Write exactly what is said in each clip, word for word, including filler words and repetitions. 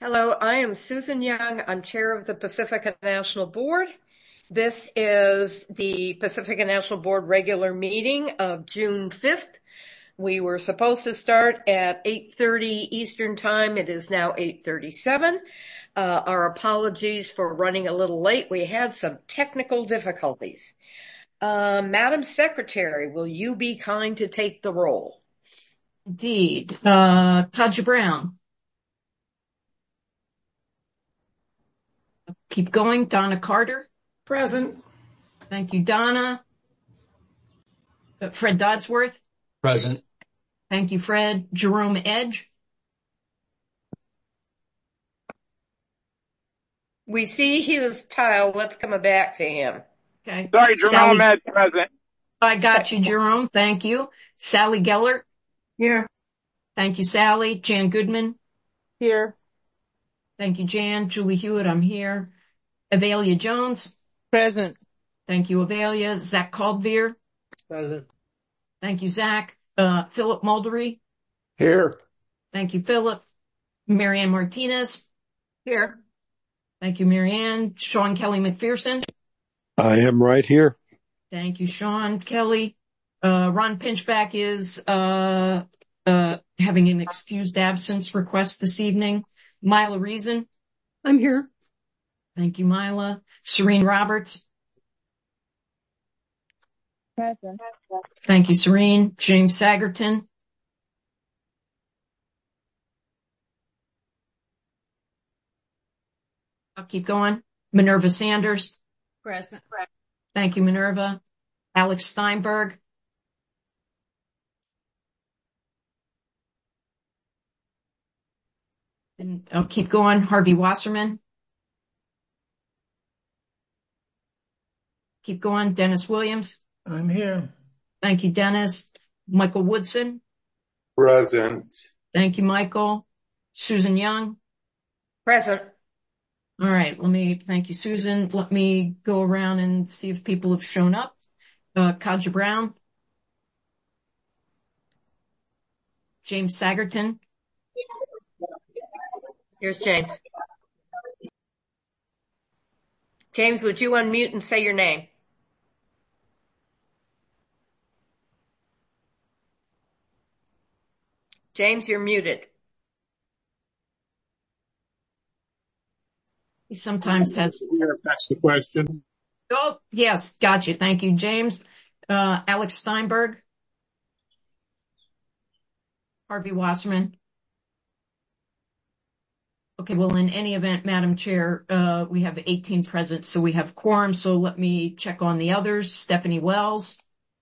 Hello, I am Susan Young. I'm chair of the Pacifica National Board. This is the Pacifica National Board regular meeting of June fifth. We were supposed to start at eight thirty Eastern Time. It is now eight thirty-seven. Uh, our apologies for running a little late. We had some technical difficulties. Uh, Madam Secretary, will you be kind to take the roll? Indeed. Uh, Kadja Brown. Keep going. Donna Carter. Present. Thank you, Donna. Uh, Fred Dodsworth. Present. Thank you, Fred. Jerome Edge. We see his tile. Let's come back to him. Okay. Sorry, Jerome Edge, present. I got you, Jerome. Thank you. Sally Geller. Here. Thank you, Sally. Jan Goodman. Here. Thank you, Jan. Julie Hewitt, I'm here. Avalia Jones. Present. Thank you, Avalia. Zach Caldveer. Present. Thank you, Zach. Uh, Philip Muldery. Here. Thank you, Philip. Marianne Martinez. Here. Thank you, Marianne. Sean Kelly McPherson. I am right here. Thank you, Sean Kelly. Uh, Ron Pinchback is, uh, uh, having an excused absence request this evening. Mila Reason. I'm here. Thank you, Mila. Serene Roberts. Present. Thank you, Serene. James Sagerton. I'll keep going. Minerva Sanders. Present. Thank you, Minerva. Alex Steinberg. And I'll keep going. Harvey Wasserman. Keep going. Dennis Williams. I'm here. Thank you, Dennis. Michael Woodson. Present. Thank you, Michael. Susan Young. Present. All right. Let me, thank you, Susan. Let me go around and see if people have shown up. Uh, Kadja Brown. James Sagerton. Here's James. James, would you unmute and say your name? James, you're muted. He sometimes has. Here, if that's the question. Oh, yes. Gotcha. Thank you, James. Uh, Alex Steinberg. Harvey Wasserman. Okay. Well, in any event, Madam Chair, uh, we have eighteen present, so we have quorum. So let me check on the others. Stephanie Wells.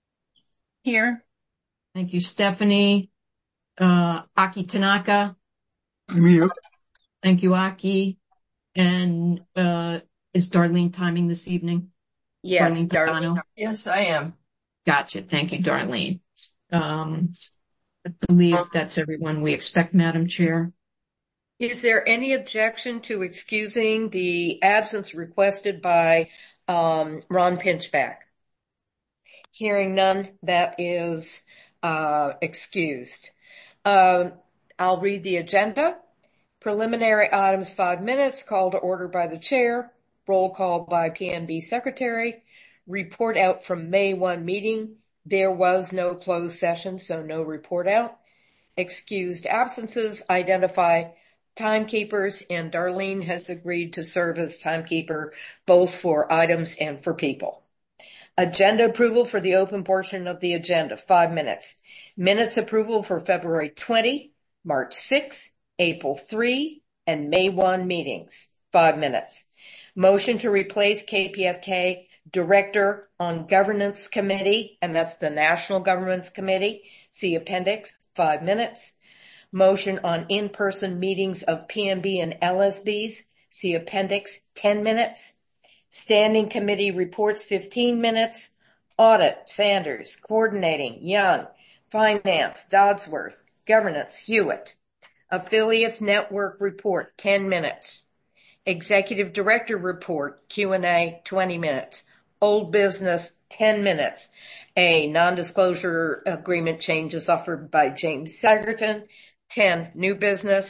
Here. Thank you, Stephanie. Uh, Aki Tanaka. I'm here. Thank you, Aki. And, uh, is Darlene timing this evening? Yes, Darlene Darlene. Pagano? Yes, I am. Gotcha. Thank you, Darlene. Um, I believe that's everyone we expect, Madam Chair. Is there any objection to excusing the absence requested by um, Ron Pinchback? Hearing none, that is uh, excused. Uh, I'll read the agenda. Preliminary items, five minutes. Call to order by the chair. Roll call by P N B secretary. Report out from May first meeting. There was no closed session, so no report out. Excused absences. Identify timekeepers, and Darlene has agreed to serve as timekeeper both for items and for people. Agenda approval for the open portion of the agenda, five minutes. Minutes approval for February twentieth, March sixth, April third, and May first meetings, five minutes. Motion to replace K P F K Director on Governance Committee, and that's the National Governance Committee, see appendix, five minutes. Motion on in-person meetings of P N B and L S Bs, see appendix, ten minutes. Standing committee reports, fifteen minutes. Audit, Sanders. Coordinating, Young. Finance, Dodsworth. Governance, Hewitt. Affiliates Network report, ten minutes. Executive Director report, Q and A, twenty minutes. Old business, ten minutes. A non-disclosure agreement change is offered by James Sagerton. ten, new business.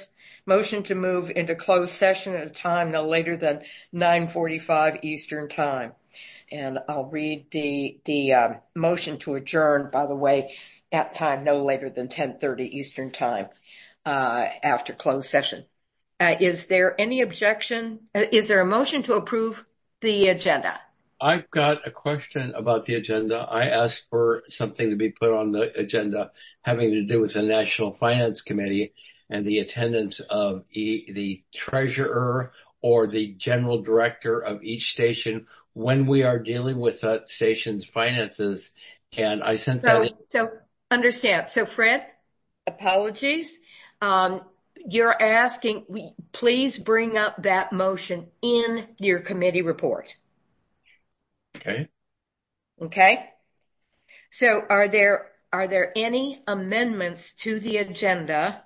motion to move into closed session at a time no later than nine forty-five Eastern Time. And I'll read the, the um, motion to adjourn, by the way, at time no later than ten thirty Eastern Time uh, after closed session. Uh, is there any objection? Uh, is there a motion to approve the agenda? I've got a question about the agenda. I asked for something to be put on the agenda having to do with the National Finance Committee and the attendance of e- the treasurer or the general director of each station when we are dealing with that station's finances. And I sent that So, in. so understand. So Fred, apologies. Um, you're asking, please bring up that motion in your committee report. Okay. Okay. So are there, are there any amendments to the agenda?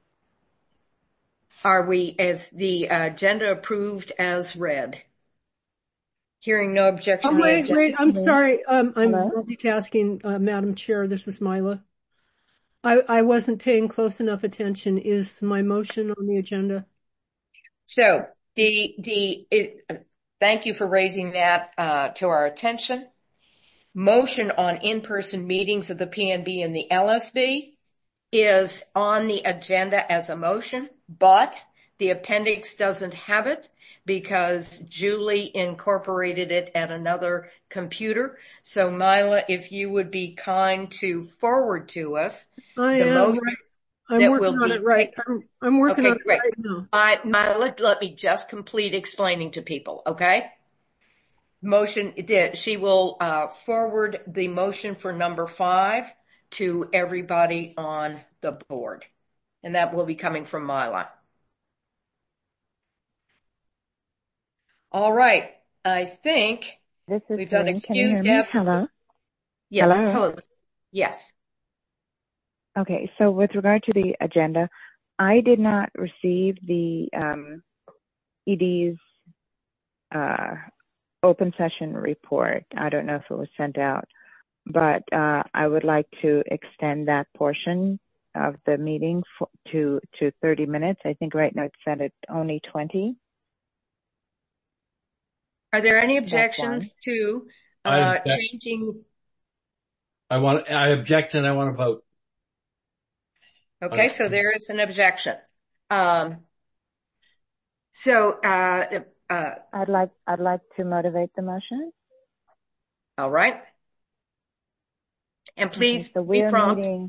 Are we, as the agenda approved as read? Hearing no objection. Oh, wait, objection. wait, I'm sorry. Um, I'm Hello? multitasking, uh, Madam Chair. This is Mila. I, I wasn't paying close enough attention. Is my motion on the agenda? So the, the, it, thank you for raising that, uh, to our attention. Motion on in-person meetings of the P N B and the L S B is on the agenda as a motion, but the appendix doesn't have it because Julie incorporated it at another computer. So Mila, if you would be kind to forward to us I the am. motion Right. I'm that working will on be it right. taken. I'm, I'm working Okay, on it great. right now. I, Mila, let me just complete explaining to people, okay? Motion did. She will uh, forward the motion for number five to everybody on the board. And that will be coming from Mila. All right. I think This is we've done Lynn. Can you hear excused me? absence. Hello? Yes. Hello? Hello. Yes. Okay, so with regard to the agenda, I did not receive the um, E D's uh, open session report. I don't know if it was sent out, but uh, I would like to extend that portion of the meeting for, to to thirty minutes. I think right now it's set at only twenty. Are there any That's one. objections to I uh, object. changing? I want, I object and I want to vote. Okay, so there is an objection. Um, so, uh, uh, I'd like I'd like to motivate the motion. all right. And please Okay, so be we're prompt. meeting.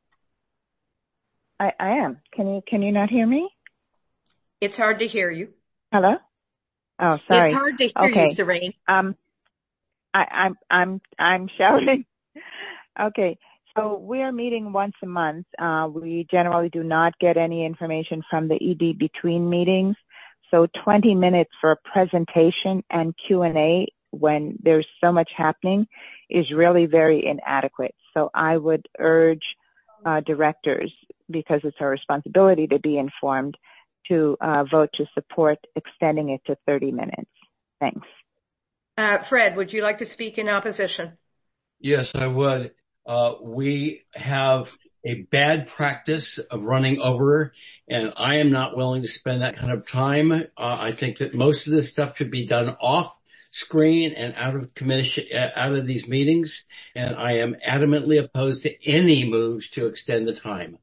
I, I am. Can you can you not hear me? It's hard to hear you. Hello? Oh, sorry. It's hard to hear Okay. you, Serene. Um, I, I'm I'm I'm shouting. Okay, so we are meeting once a month. Uh, we generally do not get any information from the E D between meetings. So twenty minutes for a presentation and Q and A when there's so much happening is really very inadequate. So I would urge uh, directors, because it's our responsibility to be informed, to uh, vote to support extending it to thirty minutes. Thanks. Uh, Fred, would you like to speak in opposition? Yes, I would. Uh, we have a bad practice of running over, and I am not willing to spend that kind of time. Uh, I think that most of this stuff should be done off screen and out of commission, out of these meetings, and I am adamantly opposed to any moves to extend the time.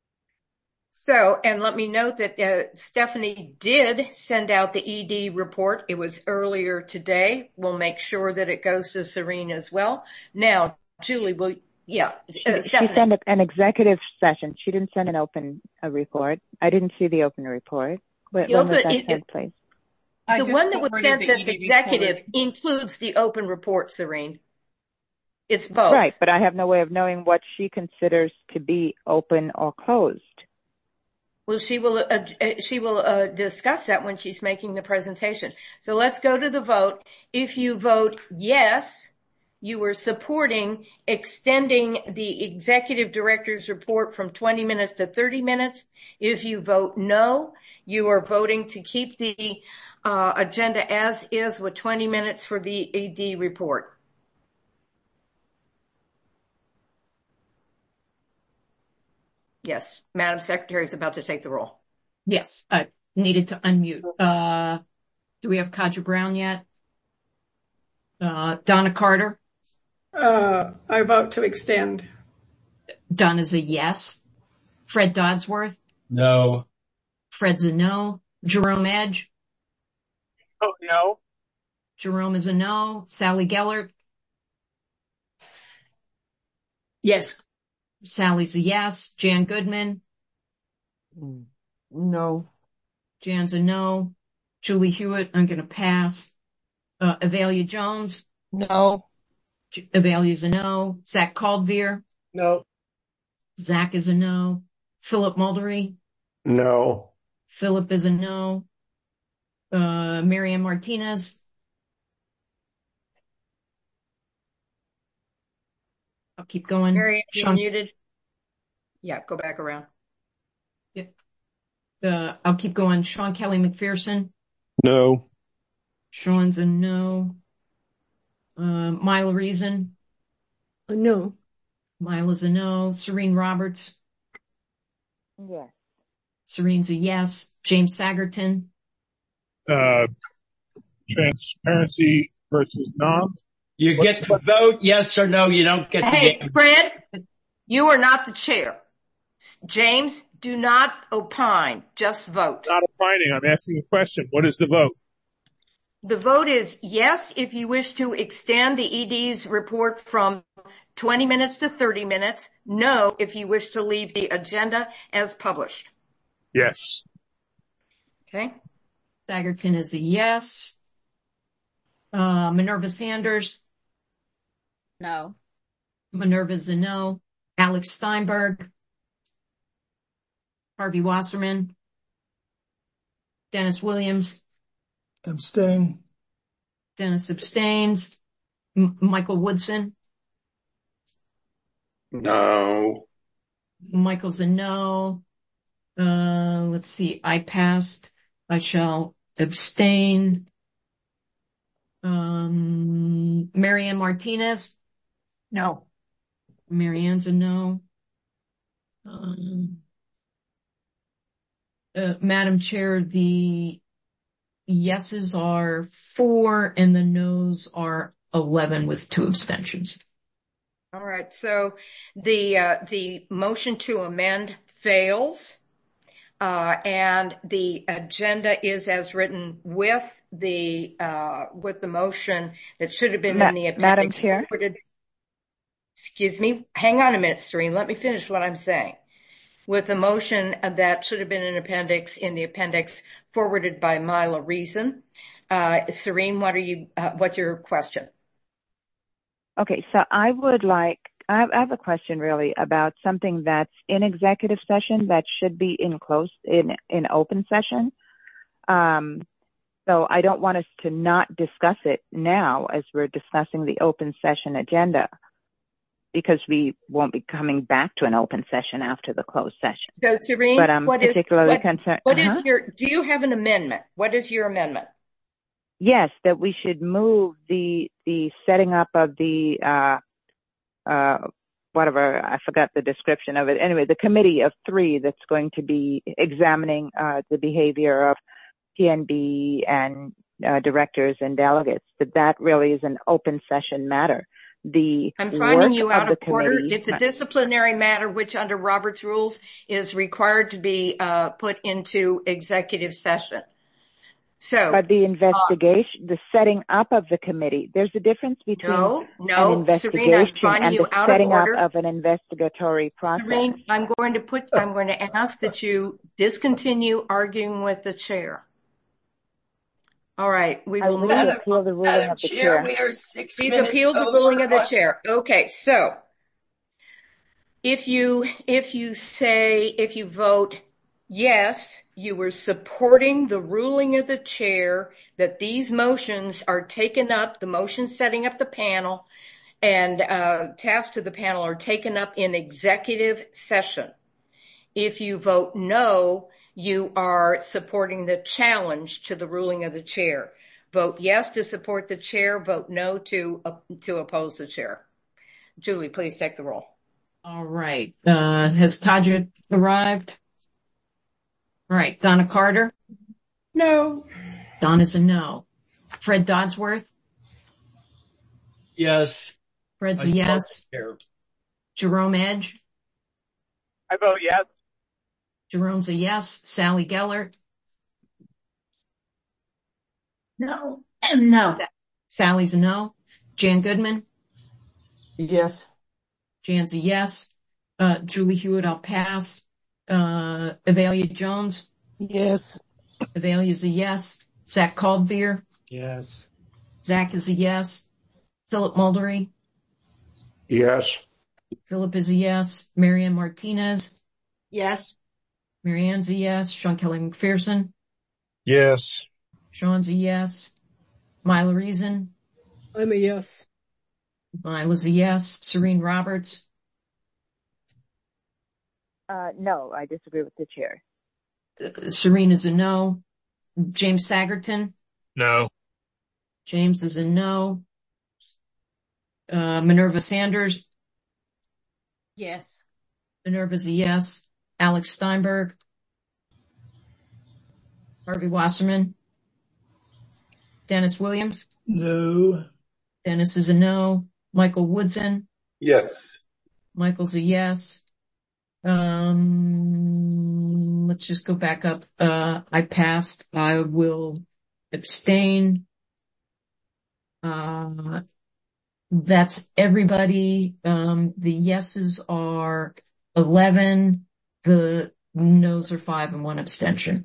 So, and let me note that uh, Stephanie did send out the E D report. It was earlier today. We'll make sure that it goes to Serene as well. Now, Julie, will, yeah, uh, She Stephanie. sent an executive session. She didn't send an open a report. I didn't see the open report. When, The when was open- that it- sent, please? I The just one that was forwarded sent the that's E D executive report. includes the open report, Serene. It's both. Right, but I have no way of knowing what she considers to be open or closed. Well, she will, uh, uh, she will, uh, discuss that when she's making the presentation. So let's go to the vote. If you vote yes, you are supporting extending the executive director's report from twenty minutes to thirty minutes. If you vote no, you are voting to keep the, uh, agenda as is with twenty minutes for the E D report. Yes, Madam Secretary is about to take the roll. Yes, I needed to unmute. Uh, do we have Kadra Brown yet? Uh, Donna Carter? Uh, I vote to extend. Donna's a yes. Fred Dodsworth? No. Fred's a no. Jerome Edge? Oh, no. Jerome is a no. Sally Gellert? Yes. Sally's a yes. Jan Goodman? No. Jan's a no. Julie Hewitt, I'm going to pass. Uh, Avalia Jones? No. J- Avalia's a no. Zach Caldveer? No. Zach is a no. Philip Muldery? No. Philip is a no. Uh, Marianne Martinez? I'll keep going. Mary, you're Sean, muted. Yeah, go back around. uh, I'll keep going. Sean Kelly McPherson? No. Sean's a no. Uh, Mila Reason? Uh, no. Mila's a no. Serene Roberts? Yes. Serene's a yes. James Sagerton? Uh, transparency versus non. You get to vote yes or no. You don't get to Hey, get. Fred, you are not the chair. S- James, do not opine, just vote. Not opining. I'm asking a question. What is the vote? The vote is yes if you wish to extend the E D's report from twenty minutes to thirty minutes. No if you wish to leave the agenda as published. Yes. Okay? Sagerton is a yes. Uh, Minerva Sanders? No. Minerva's a no. Alex Steinberg? Harvey Wasserman? Dennis Williams? Abstain. Dennis abstains. M- Michael Woodson? No. Michael's a no. Uh, let's see. I passed. I shall abstain. Um, Marianne Martinez? No. Marianne's a no. Um, uh, Madam Chair, the yeses are four and the noes are eleven with two abstentions. All right. So the, uh, the motion to amend fails. Uh, and the agenda is as written with the, uh, with the motion that should have been Ma- in the appendix. Madam Chair? Forwarded. Excuse me. Hang on a minute, Serene. Let me finish what I'm saying. With the motion that should have been an appendix in the appendix forwarded by Mila Reason. Uh, Serene, what are you, uh, what's your question? Okay, so I would like, I have, I have a question really about something that's in executive session that should be in closed, in, in open session. Um, so I don't want us to not discuss it now as we're discussing the open session agenda, because we won't be coming back to an open session after the closed session. So Serene, But I'm what is, particularly what, concerned. what uh-huh. is your, do you have an amendment? What is your amendment? Yes, that we should move the the setting up of the uh, uh, whatever, I forgot the description of it. Anyway, the committee of three that's going to be examining uh, the behavior of P N B and uh, directors and delegates. That that really is an open session matter. The I'm finding work you out of, of the order. committee- It's a disciplinary matter, which under Robert's rules is required to be uh, put into executive session. So, But the investigation, uh, the setting up of the committee, there's a difference between no, no, an investigation Serene, I'm finding and you the out setting of order. up of an investigatory process. Serene, I'm going to put, I'm going to ask that you discontinue arguing with the chair. All right, we I will will move. appeal the ruling of the chair. We are six Please minutes appeal the over. ruling of the chair. Okay, so if you, if you say, if you vote yes, you were supporting the ruling of the chair that these motions are taken up, the motion setting up the panel and uh, tasks to the panel are taken up in executive session. If you vote no, you are supporting the challenge to the ruling of the chair. Vote yes to support the chair, vote no to, uh, to oppose the chair. Julie, please take the roll. All right. Uh, has Kadra arrived? All right. Donna Carter. No. Donna's a no. Fred Dodsworth. Yes. Fred's I a support yes. the chair. Jerome Edge. I vote yes. Jerome's a yes. Sally Gellert. No. And no. Sally's a no. Jan Goodman. Yes. Jan's a yes. Uh, Julie Hewitt, I'll pass. Uh, Avalia Jones. Yes. Avalia's a yes. Zach Caldveer. Yes. Zach is a yes. Philip Muldery. Yes. Philip is a yes. Marianne Martinez. Yes. Marianne's a yes. Sean Kelly McPherson. Yes. Sean's a yes. Myla Reason. I'm a yes. Myla's a yes. Serene Roberts. Uh, no, I disagree with the chair. Uh, Serene is a no. James Sagerton. No. James is a no. Uh, Minerva Sanders. Yes. Minerva's a yes. Alex Steinberg. Harvey Wasserman. Dennis Williams. No. Dennis is a no. Michael Woodson. Yes. Michael's a yes. Um, let's just go back up. Uh, I passed. I will abstain. Uh, that's everybody. Um, the yeses are eleven. The noes are five and one abstention.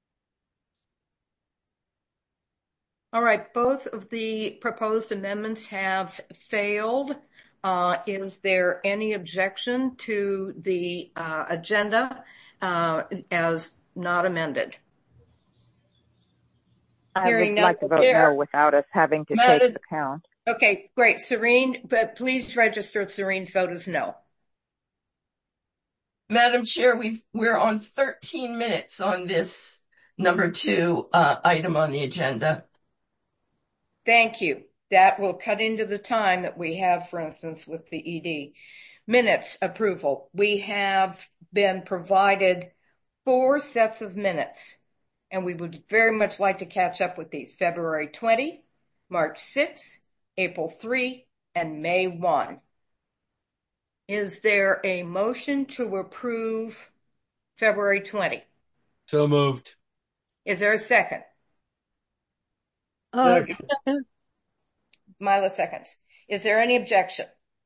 All right, both of the proposed amendments have failed. Uh, is there any objection to the uh, agenda uh, as not amended? I Hearing would none, like to vote Chair. no without us having to Madam- take the count. Okay, great. Serene, but please register Serene's vote as no. Madam Chair, we've, we're on thirteen minutes on this number two, uh, item on the agenda. Thank you. That will cut into the time that we have, for instance, with the E D. Minutes approval. We have been provided four sets of minutes, and we would very much like to catch up with these. February twentieth, March sixth, April third, and May first. Is there a motion to approve February twentieth? So moved. Is there a second? Uh, Second. Mila seconds. Is there any objection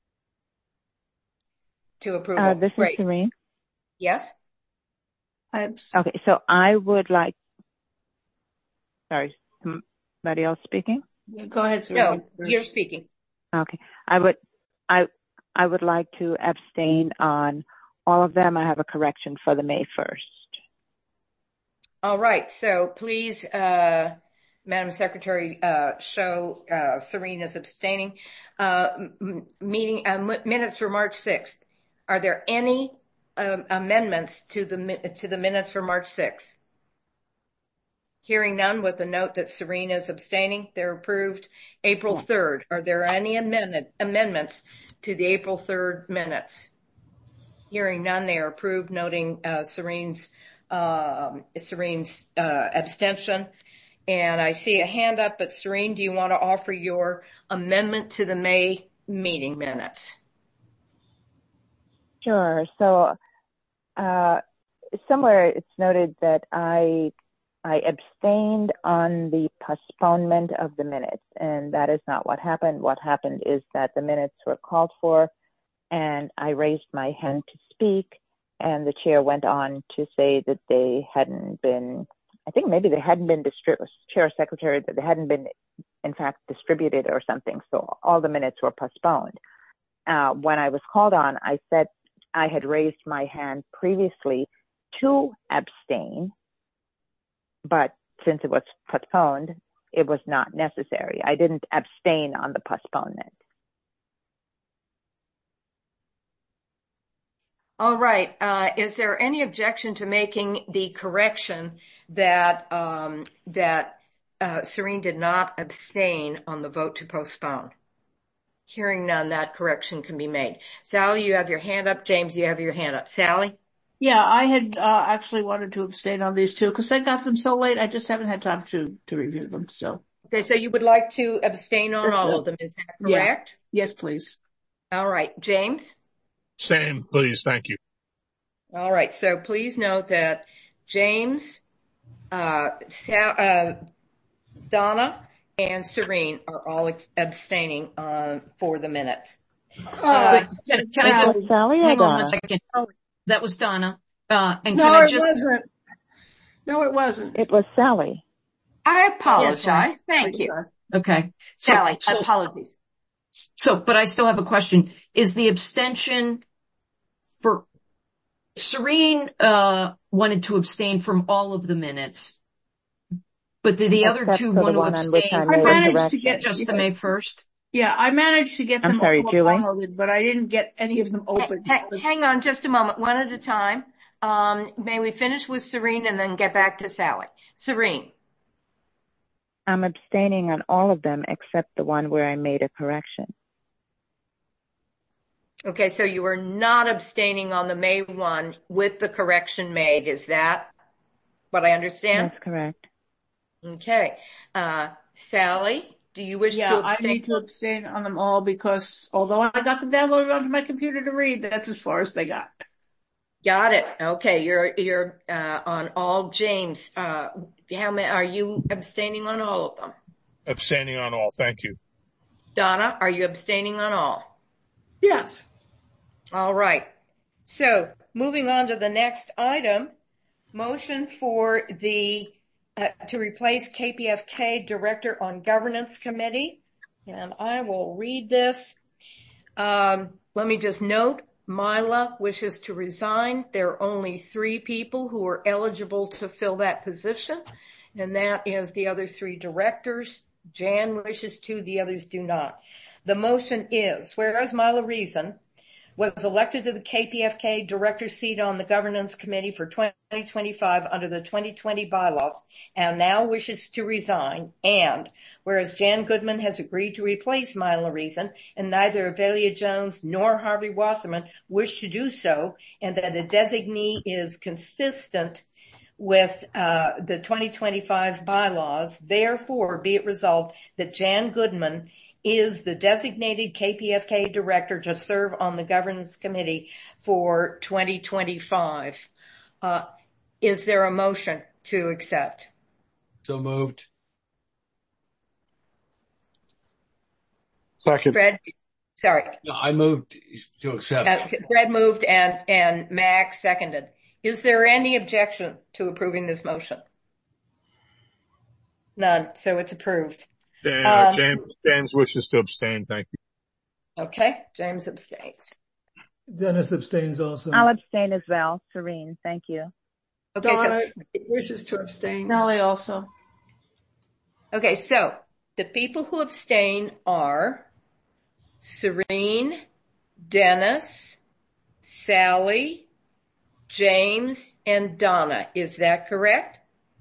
to approval? Uh, this Great. is Serene. Yes? I, Okay, so I would like, sorry, somebody else speaking? go ahead, sir. No, you're speaking. Okay, I would, I, I would like to abstain on all of them. I have a correction for the May first. All right. So please, uh, Madam Secretary, uh, show, uh, Serene is abstaining. Uh, m- meeting, uh, m- minutes for March sixth. Are there any, um, amendments to the, mi- to the minutes for March sixth? Hearing none with the note that Serene is abstaining, they're approved. April third. Are there any amendment, amendments to the April third minutes? Hearing none, they are approved, noting, uh, Serene's, um, Serene's, uh, abstention. And I see a hand up, but Serene, do you want to offer your amendment to the May meeting minutes? Sure. So, uh, somewhere it's noted that I, I abstained on the postponement of the minutes, and that is not what happened. What happened is that the minutes were called for, and I raised my hand to speak, and the chair went on to say that they hadn't been, I think maybe they hadn't been distributed, chair secretary, that they hadn't been, in fact, distributed or something. So all the minutes were postponed. Uh, when I was called on, I said I had raised my hand previously to abstain, but since it was postponed, it was not necessary. I didn't abstain on the postponement. All right. Uh, is there any objection to making the correction that um, that uh, Serene did not abstain on the vote to postpone? Hearing none, that correction can be made. Sally, you have your hand up. James, you have your hand up. Sally? Yeah, I had uh, actually wanted to abstain on these two because I got them so late. I just haven't had time to, to review them. So, Okay, so you would like to abstain on all of them, is that yeah. correct? Yes, please. All right, James? Same, please. Thank you. All right, so please note that James, uh, Sal, uh, Donna, and Serene are all abstaining uh, for the minutes. Uh, can, can I just, Sally or hang on Donna? one second. That was Donna. Uh, and No, can I it just, wasn't. No, it wasn't. It was Sally. I apologize. Thank you. okay. So, Sally, so, apologies. so, but I still have a question. Is the abstention for, Serene, uh, wanted to abstain from all of the minutes, but did the other Except two for want the to one on which abstain I I made a managed to correction. get just the May first? Yeah, I managed to get I'm them sorry, all Julie? downloaded, but I didn't get any of them open. Ha- hang on just a moment, one at a time. Um, may we finish with Serene and then get back to Sally? Serene. I'm abstaining on all of them except the one where I made a correction. Okay, so you are not abstaining on the May one with the correction made. Is that what I understand? That's correct. Okay. Uh, Sally, do you wish Yeah, to I abstain? need to abstain on them all because although I got them downloaded onto my computer to read, that's as far as they got. Got it. Okay, you're you're uh, on all. James, uh, how many are you abstaining on all of them? Abstaining on all. Thank you. Donna, are you abstaining on all? Yes. All right. So moving on to the next item, motion for the uh, to replace K P F K Director on Governance Committee, and I will read this. Um, let me just note. Mila wishes to resign. There are only three people who are eligible to fill that position, and that is the other three directors. Jan wishes to, the others do not. The motion is, whereas Mila Reason was elected to the K P F K director seat on the governance committee for twenty twenty-five under the twenty twenty bylaws and now wishes to resign. And whereas Jan Goodman has agreed to replace Mila Reason and neither Avelia Jones nor Harvey Wasserman wish to do so, and that a designee is consistent with uh the twenty twenty-five bylaws, therefore be it resolved that Jan Goodman is the designated K P F K director to serve on the governance committee for twenty twenty-five. Uh, is there a motion to accept? So moved. Second. Fred, sorry. No, I moved to accept. Uh, Fred moved and, and Max seconded. Is there any objection to approving this motion? None. So it's approved. Uh, Um, James, James wishes to abstain. Thank you. Okay. James abstains. Dennis abstains also. I'll abstain as well. Serene, thank you. Okay. Donna So, wishes to abstain. Sally also. okay. So the people who abstain are Serene, Dennis, Sally, James, and Donna. Is that correct?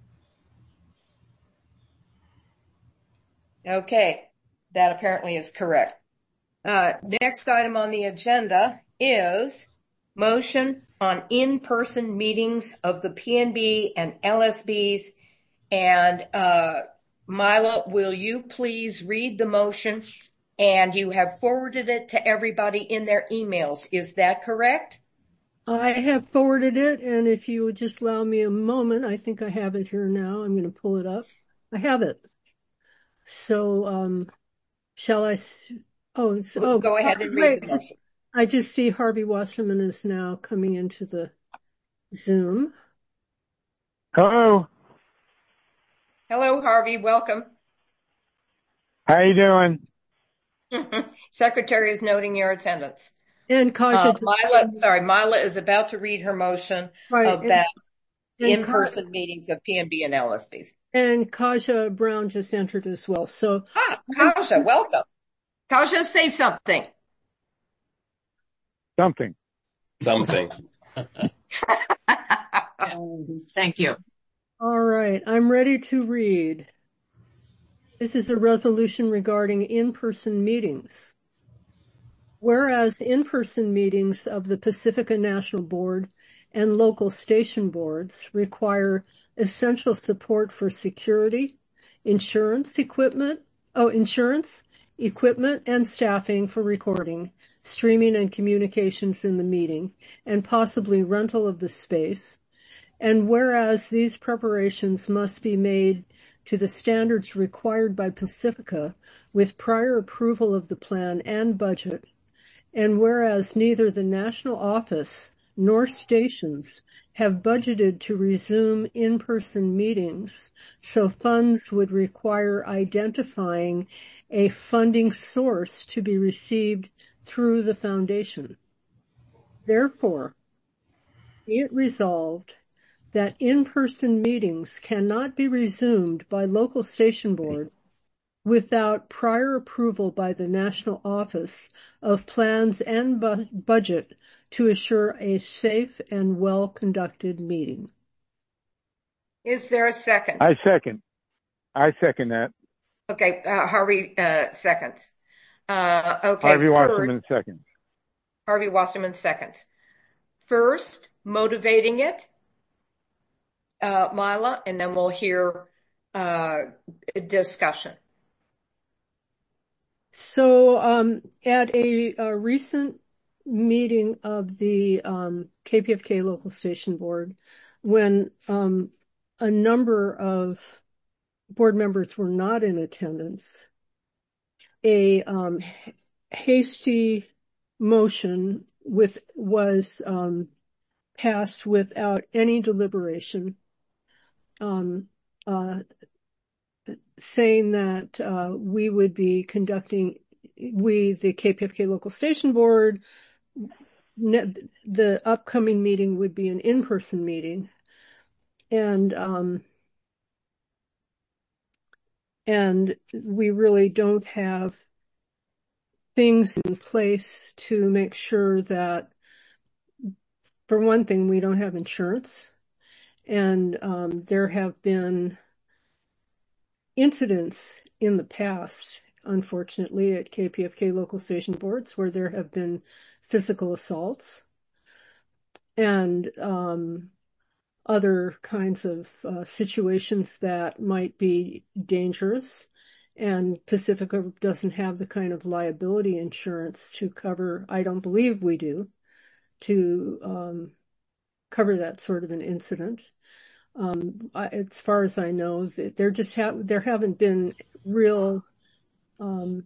Okay. That apparently is correct. Uh, next item on the agenda is motion on in-person meetings of the P N B and L S Bs. And, uh, Mila, will you please read the motion? And you have forwarded it to everybody in their emails. Is that correct? I have forwarded it, and if you would just allow me a moment, I think I have it here now. I'm going to pull it up. I have it. So, um, shall I? s- Oh, so, oh, Go ahead and read great. the motion. I just see Harvey Wasserman is now coming into the Zoom. Hello. Hello, Harvey. Welcome. How you doing? Secretary is noting your attendance. And Kaja. Uh, Mila, sorry, Mila is about to read her motion Right, about and- and in-person meetings of P N B and L S Bs. And Kaja Brown just entered as well. So, Ah, Kaja, welcome. Kaja, say something. Something. Something. Thank you. all right, I'm ready to read. This is a resolution regarding in-person meetings. Whereas in-person meetings of the Pacifica National Board and local station boards require essential support for security, insurance equipment, oh, insurance, equipment, and staffing for recording, streaming, and communications in the meeting, and possibly rental of the space. And whereas these preparations must be made to the standards required by Pacifica with prior approval of the plan and budget, and whereas neither the national office nor stations have budgeted to resume in-person meetings, so funds would require identifying a funding source to be received through the foundation. Therefore, be it resolved that in-person meetings cannot be resumed by local station boards without prior approval by the national office of plans and bu- budget to assure a safe and well-conducted meeting. Is there a second? I second. I second that. Okay, uh, Harvey uh, seconds. Uh, okay, Harvey first, Wasserman seconds. Harvey Wasserman seconds. First, motivating it, uh, Mila, and then we'll hear uh, discussion. So um, at a, a recent meeting of the um, K P F K local station board, when um, a number of board members were not in attendance, a um, hasty motion with was um, passed without any deliberation, um, uh, saying that uh, we would be conducting, we, the K P F K local station board, ne- the upcoming meeting would be an in-person meeting. And, um, and we really don't have things in place to make sure that, for one thing, we don't have insurance. And um, there have been incidents in the past, unfortunately, at K P F K local station boards where there have been physical assaults and um, other kinds of uh, situations that might be dangerous. And Pacifica doesn't have the kind of liability insurance to cover, I don't believe we do, to um, cover that sort of an incident. Um, I, as far as I know, there just have there haven't been real um,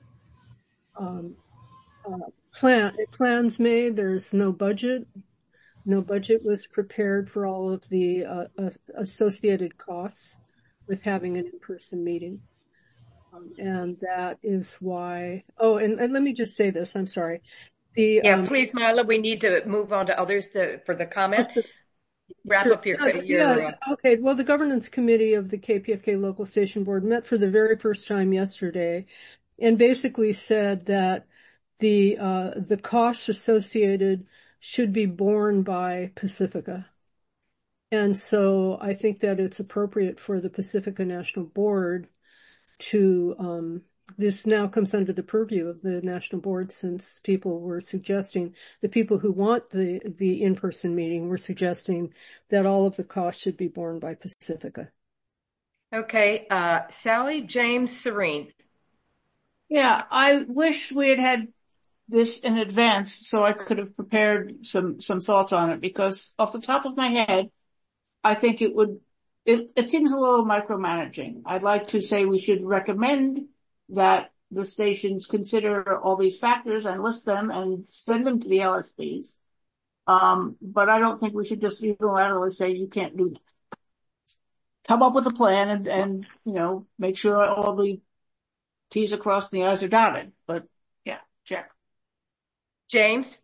um, uh, plan plans made. There's no budget. No budget was prepared for all of the uh, uh, associated costs with having an in-person meeting, um, and that is why. Oh, and, and let me just say this. I'm sorry. The Yeah, um, please, Mila. We need to move on to others to, for the comment. Wrap Sure. up your, Yeah, your yeah, uh, okay. Well, the governance committee of the K P F K local station board met for the very first time yesterday and basically said that the, uh, the costs associated should be borne by Pacifica. And so I think that it's appropriate for the Pacifica National Board to, um, this now comes under the purview of the national board since people were suggesting, the people who want the, the in-person meeting were suggesting that all of the costs should be borne by Pacifica. Okay, uh, Sally, James, Serene. Yeah, I wish we had had this in advance so I could have prepared some, some thoughts on it, because off the top of my head, I think it would, it, it seems a little micromanaging. I'd like to say we should recommend that the stations consider all these factors and list them and send them to the L S Ps. Um, but I don't think we should just unilaterally say you can't do that. Come up with a plan and, and, you know, make sure all the T's are crossed and the I's are dotted. But yeah, check. James?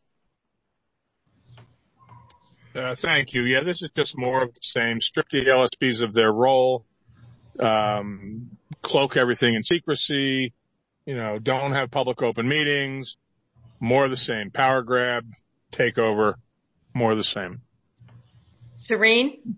Uh, thank you. Yeah, this is just more of the same. Strip the L S Ps of their role, um, cloak everything in secrecy, you know, don't have public open meetings, more of the same. Power grab, takeover, more of the same. Serene?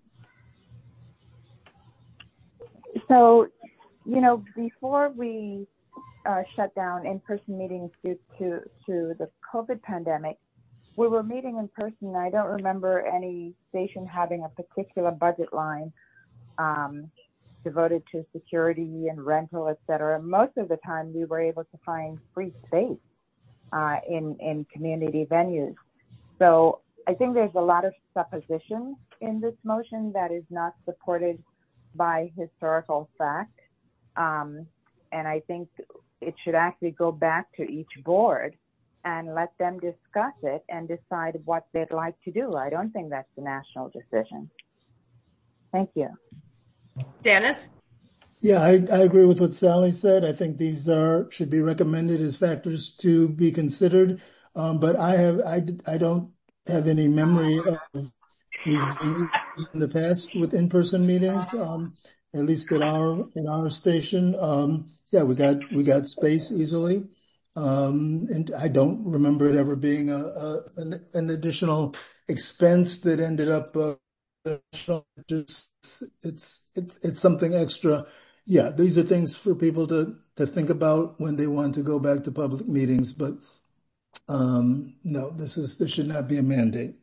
So, you know, before we uh, shut down in-person meetings due to, to the COVID pandemic, we were meeting in person. I don't remember any station having a particular budget line um, devoted to security and rental, et cetera. Most of the time, we were able to find free space uh, in, in community venues. So I think there's a lot of supposition in this motion that is not supported by historical fact. Um, and I think it should actually go back to each board and let them discuss it and decide what they'd like to do. I don't think that's a national decision. Thank you. Dennis? Yeah, I, I agree with what Sally said. I think these are should be recommended as factors to be considered. Um, but I have I, I don't have any memory of these being used in the past with in-person meetings. Um, at least at our in our station. Um, yeah, we got we got space easily. Um, and I don't remember it ever being a, a an, an additional expense that ended up, uh, just, it's, it's, it's something extra. Yeah, these are things for people to, to think about when they want to go back to public meetings, but, um, no, this is, this should not be a mandate.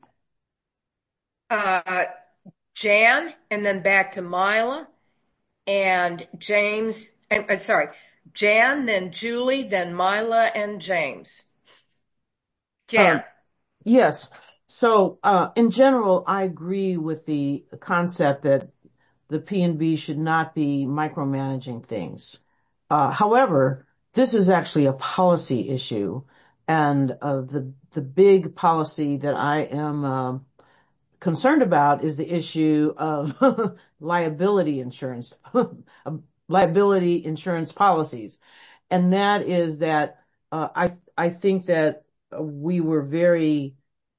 Uh, Jan, and then back to Mila and James, I'm sorry, Jan, then Julie, then Mila and James. Jan. Uh, yes. So, uh, in general, I agree with the concept that the P and B should not be micromanaging things. Uh, however, this is actually a policy issue, and uh, the the big policy that I am uh, concerned about is the issue of liability insurance, liability insurance policies. And that is that, uh, I, I think that we were very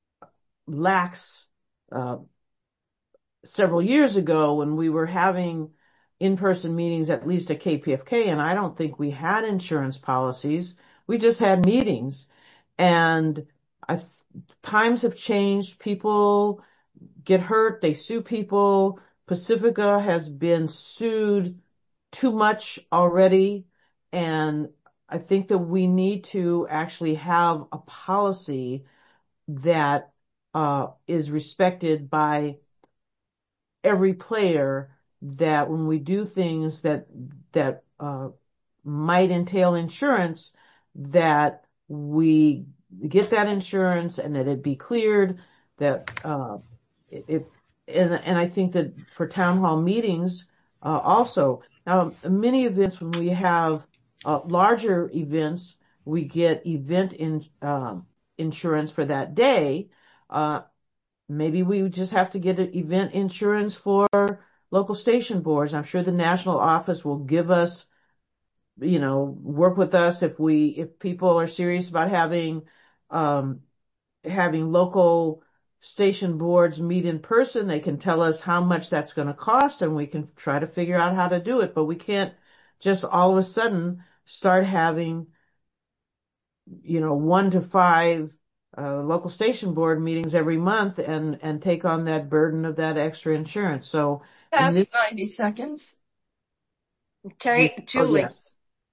lax, uh, several years ago when we were having in-person meetings, at least at K P F K. And I don't think we had insurance policies. We just had meetings, and I've, times have changed. People get hurt. They sue people. Pacifica has been sued too much already. And I think that we need to actually have a policy that uh, is respected by every player, that when we do things that, that uh, might entail insurance, that we get that insurance and that it be cleared, that uh, if, and, and I think that for town hall meetings, uh, also, now many events, when we have uh, larger events, we get event in, uh, insurance for that day. Uh, maybe we just have to get an event insurance for local station boards. I'm sure the national office will give us, you know, work with us if we, if people are serious about having, um, having local station boards meet in person. They can tell us how much that's going to cost, and we can try to figure out how to do it. But we can't just all of a sudden start having, you know, one to five uh, local station board meetings every month and, and take on that burden of that extra insurance. So Past this, ninety seconds. Okay, oh, Julie. yes.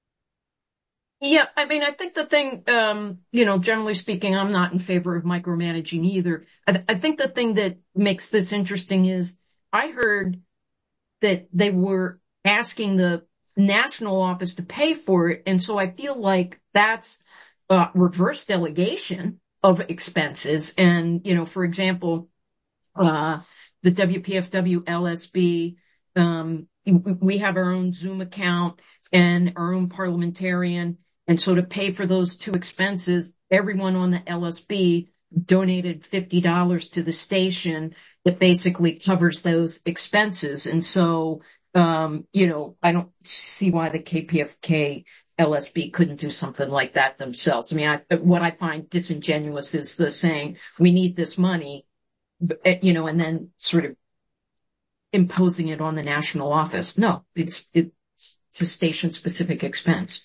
Yeah, I mean, I think the thing, um, you know, generally speaking, I'm not in favor of micromanaging either. I, th- I think the thing that makes this interesting is I heard that they were asking the national office to pay for it. And so I feel like that's uh, reverse delegation of expenses. And, you know, for example, uh, the W P F W L S B, um, we have our own Zoom account and our own parliamentarian. And so to pay for those two expenses, everyone on the L S B donated fifty dollars to the station that basically covers those expenses. And so, um, you know, I don't see why the K P F K L S B couldn't do something like that themselves. I mean, I, what I find disingenuous is the saying, we need this money, you know, and then sort of imposing it on the national office. No, it's, it, it's a station specific expense.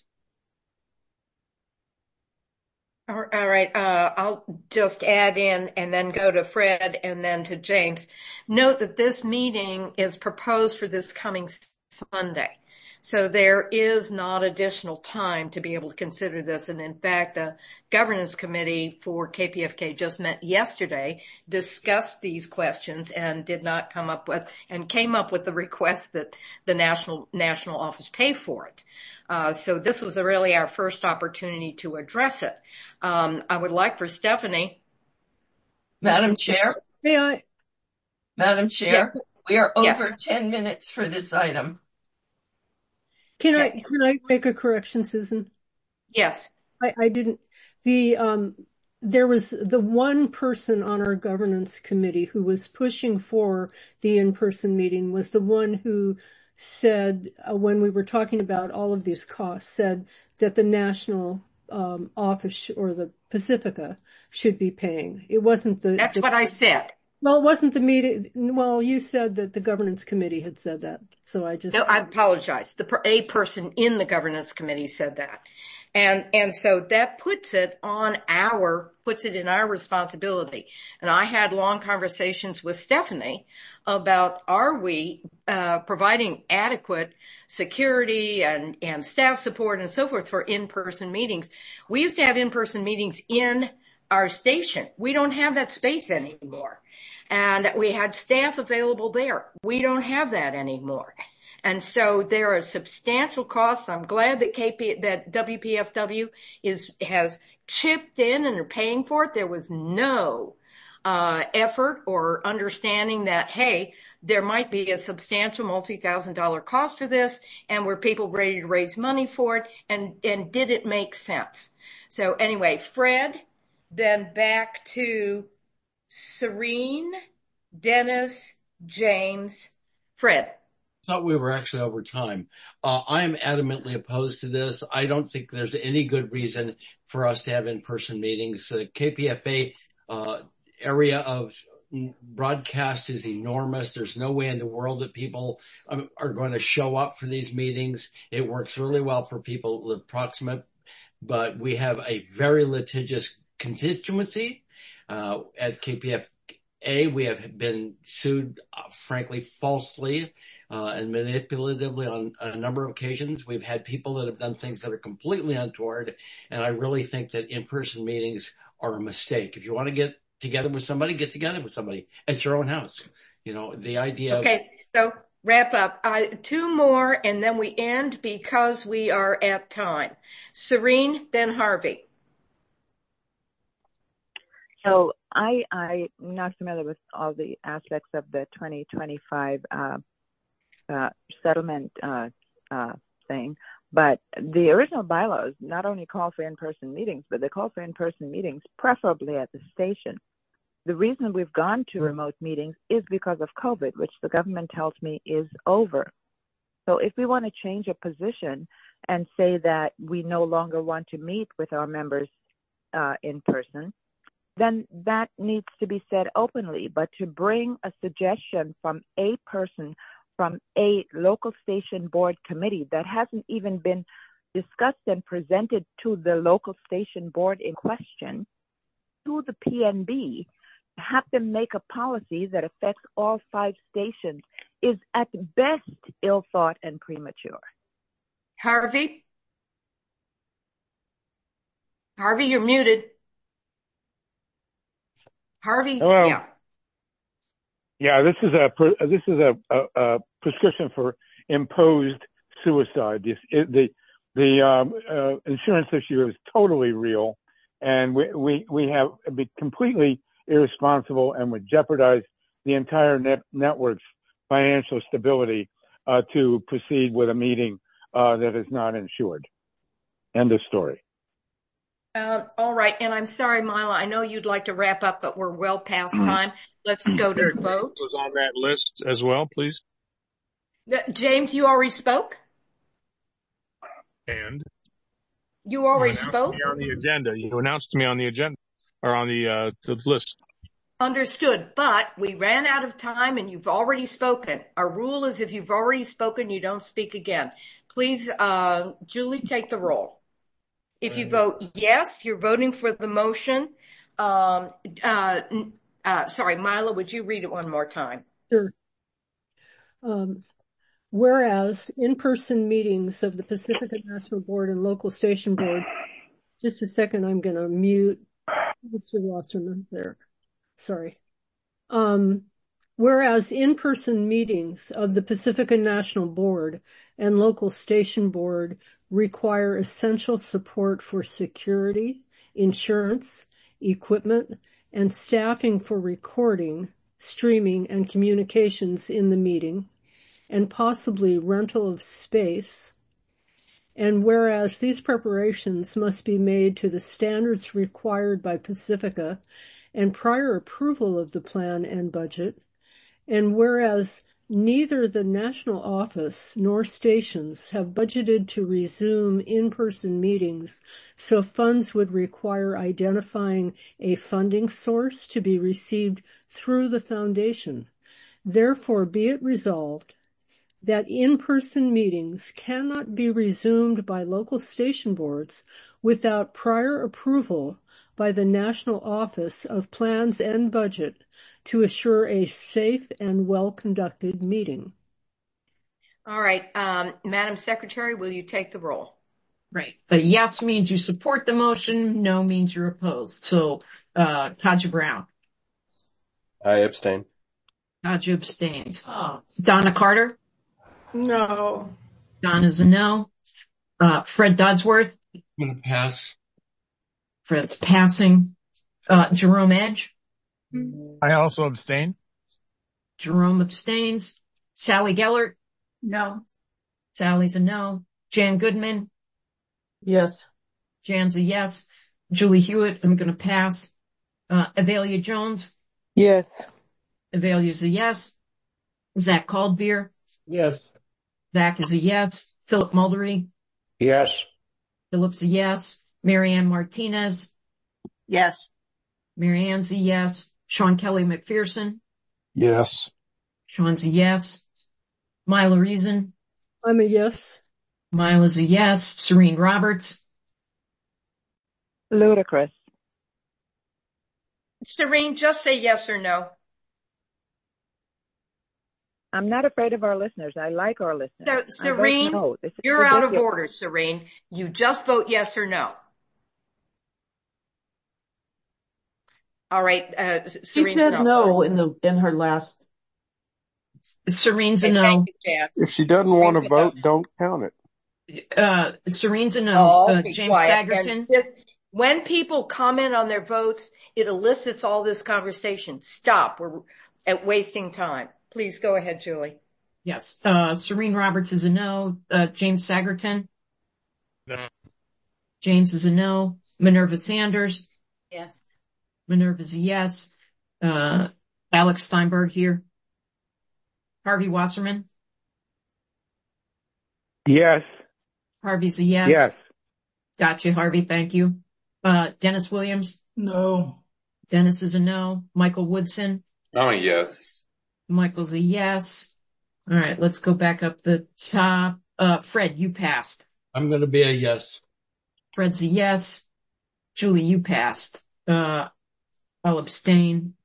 All right, uh, I'll just add in and then go to Fred and then to James. Note that this meeting is proposed for this coming Sunday. So there is not additional time to be able to consider this. And in fact, the governance committee for K P F K just met yesterday, discussed these questions, and did not come up with, and came up with the request that the national, national office pay for it. Uh, so this was really our first opportunity to address it. Um, I would like for Stephanie. Madam Chair. May I? Madam Chair, Yes. we are over Yes. ten minutes for this item. Can I, Okay. can I make a correction, Susan? Yes. I, I didn't, the, um, there was the one person on our governance committee who was pushing for the in-person meeting was the one who said, uh, when we were talking about all of these costs, said that the national, um, office or the Pacifica should be paying. It wasn't the. That's the, what I said. Well, it wasn't the meeting. Well, you said that the governance committee had said that. So I just. No, I apologize. The per, a person in the governance committee said that. And, and so that puts it on our, puts it in our responsibility. And I had long conversations with Stephanie about, are we, uh, providing adequate security and, and staff support and so forth for in-person meetings. We used to have in-person meetings in our station. We don't have that space anymore. And we had staff available there. We don't have that anymore. And so there are substantial costs. I'm glad that K P, that W P F W is, has chipped in and are paying for it. There was no, uh, effort or understanding that, hey, there might be a substantial multi-thousand dollar cost for this, and were people ready to raise money for it, and, and did it make sense? So anyway, Fred, then back to Serene, Dennis, James, Fred. Thought we were actually over time. Uh, I am adamantly opposed to this. I don't think there's any good reason for us to have in-person meetings. The K P F A uh, area of broadcast is enormous. There's no way in the world that people um, are going to show up for these meetings. It works really well for people who live proximate, but we have a very litigious constituency uh, at K P F A. We have been sued, uh, frankly, falsely uh, and manipulatively on a number of occasions. We've had people that have done things that are completely untoward, and I really think that in-person meetings are a mistake. If you want to get together with somebody, get together with somebody at your own house. You know, the idea Okay, of... so wrap up. Uh, two more, and then we end because we are at time. Serene, then Harvey. So I, I'm not familiar with all the aspects of the twenty twenty-five uh, uh, settlement uh, uh, thing, but the original bylaws not only call for in-person meetings, but they call for in-person meetings preferably at the station. The reason we've gone to remote meetings is because of COVID, which the government tells me is over. So if we want to change a position and say that we no longer want to meet with our members uh, in person, then that needs to be said openly. But to bring a suggestion from a person from a local station board committee that hasn't even been discussed and presented to the local station board in question to the P N B, have them make a policy that affects all five stations is at best ill thought and premature. Harvey? Harvey, you're muted. Harvey? Hello. Yeah. Yeah, this is a this is a, a, a prescription for imposed suicide. This, it, the the um, uh, insurance issue is totally real, and we we we have been completely irresponsible and would jeopardize the entire net, network's financial stability uh, to proceed with a meeting uh, that is not insured. End of story. Uh, all right. And I'm sorry, Mila, I know you'd like to wrap up, but we're well past time. Let's go to the vote. Was on that list as well, please. Uh, James, you already spoke? And? You already you spoke? Me on the agenda. You announced to me on the agenda, or on the, uh, the list. Understood. But we ran out of time and you've already spoken. Our rule is if you've already spoken, you don't speak again. Please, uh, Julie, take the roll. If you vote yes, you're voting for the motion. Um, uh, uh, sorry, Mila, would you read it one more time? Sure. Um, Whereas in-person meetings of the Pacifica National Board and local station board, just a second, I'm going to mute Mister Wasserman there. Sorry. Um, whereas in-person meetings of the Pacifica National Board and local station board require essential support for security, insurance, equipment, and staffing for recording, streaming, and communications in the meeting, and possibly rental of space. And whereas these preparations must be made to the standards required by Pacifica and prior approval of the plan and budget, and whereas neither the national office nor stations have budgeted to resume in-person meetings, so funds would require identifying a funding source to be received through the foundation. Therefore, be it resolved that in-person meetings cannot be resumed by local station boards without prior approval by the National Office of Plans and Budget to assure a safe and well-conducted meeting. All right. Um, Madam Secretary, will you take the roll? Right. A yes means you support the motion. No means you're opposed. So, uh, Kaja Brown. I abstain. Kaja abstains. Oh. Donna Carter. No. Donna's a no. Uh, Fred Dodsworth. I'm going to pass. Fred's passing. Uh, Jerome Edge. I also abstain. Jerome abstains. Sally Gellert. No. Sally's a no. Jan Goodman. Yes. Jan's a yes. Julie Hewitt, I'm going to pass. Uh, Avelia Jones. Yes. Avelia's a yes. Zach Caldbeer. Yes. Zach is a yes. Philip Muldery. Yes. Philip's a yes. Marianne Martinez. Yes. Marianne's a yes. Sean Kelly McPherson. Yes. Sean's a yes. Myla Reason. I'm a yes. Myla's a yes. Serene Roberts. Ludicrous. Serene, just say yes or no. I'm not afraid of our listeners. I like our listeners. So, Serene, no. This is you're out of ridiculous. order, Serene. You just vote yes or no. All right. Uh, She Serene's said not no voting. in the in her last. Serene's a Okay, no. thank you, Jan. If she doesn't want to Thank you, vote, though. don't count it. Uh, Serene's a no. Oh, Uh, be James quiet. Sagerton. And this, when people comment on their votes, it elicits all this conversation. Stop. We're at wasting time. Please go ahead, Julie. Yes. Uh, Serene Roberts is a no. Uh, James Sagerton. No. James is a no. Minerva Sanders. Yes. Minerva's a yes. Uh, Alex Steinberg here. Harvey Wasserman. Yes. Harvey's a yes. Yes. Gotcha, Harvey. Thank you. Uh, Dennis Williams. No. Dennis is a no. Michael Woodson. I'm a yes. Michael's a yes. All right, let's go back up the top. Uh, Fred, you passed. I'm going to be a yes. Fred's a yes. Julie, you passed. Uh, I'll abstain.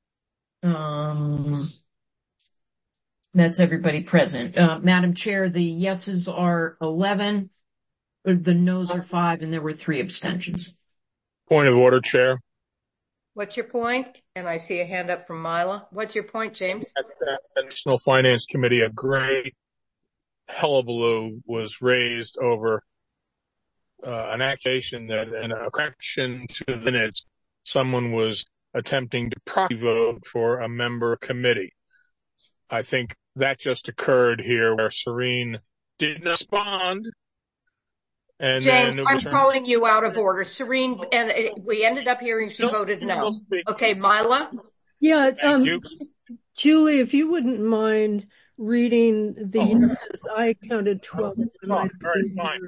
Um, that's everybody present. Uh, Madam Chair, the yeses are eleven, the noes are five, and there were three abstentions. Point of order, Chair. What's your point? And I see a hand up from Myla. What's your point, James? At the National Finance Committee, a great hullabaloo was raised over uh, an accusation that in a correction to the minutes, someone was attempting to proxy vote for a member committee. I think that just occurred here where Serene didn't respond. And James, then it I'm was calling you out of order. Serene, and it, we ended up hearing she voted no. Okay, Myla? Yeah, Thank um, you. Julie, if you wouldn't mind reading the yeses, I counted twelve. I might have All right, been fine. here.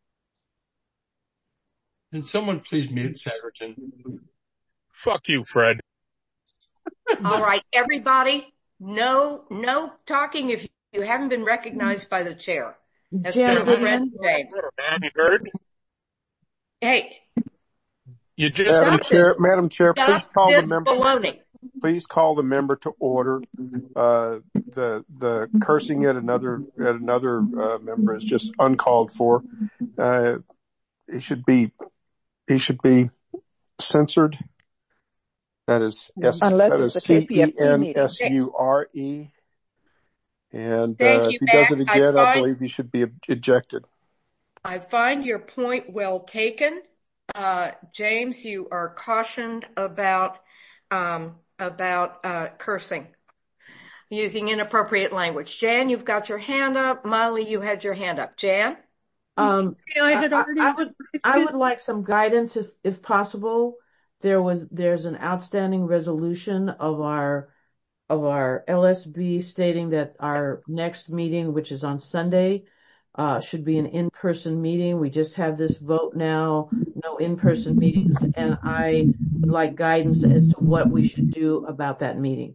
Can someone please mute Sagerton? Fuck you, Fred. All right, everybody, no, no talking if you haven't been recognized by the chair. That's Jan been Fred Goodman. James. Man, you heard? Hey, You just Stop Madam it. Chair, Madam Chair, please stop call this the member. baloney. please call the member to order. Uh, the the cursing at another at another uh, member is just uncalled for. Uh, he should be he should be censored. That is S, Unless that it's is a C K P F E T N meeting. S U R E. And Thank uh, you, if he does Max. it I again, I find, believe he should be ejected. I find your point well taken. Uh, James, you are cautioned about, um, about, uh, cursing, using inappropriate language. Jan, you've got your hand up. Molly, you had your hand up. Jan? Um, I I, had I, already, I would, I would like some guidance if, if possible. There was, there's an outstanding resolution of our, of our L S B stating that our next meeting, which is on Sunday, uh, should be an in-person meeting. We just have this vote now, no in-person meetings, and I would like guidance as to what we should do about that meeting.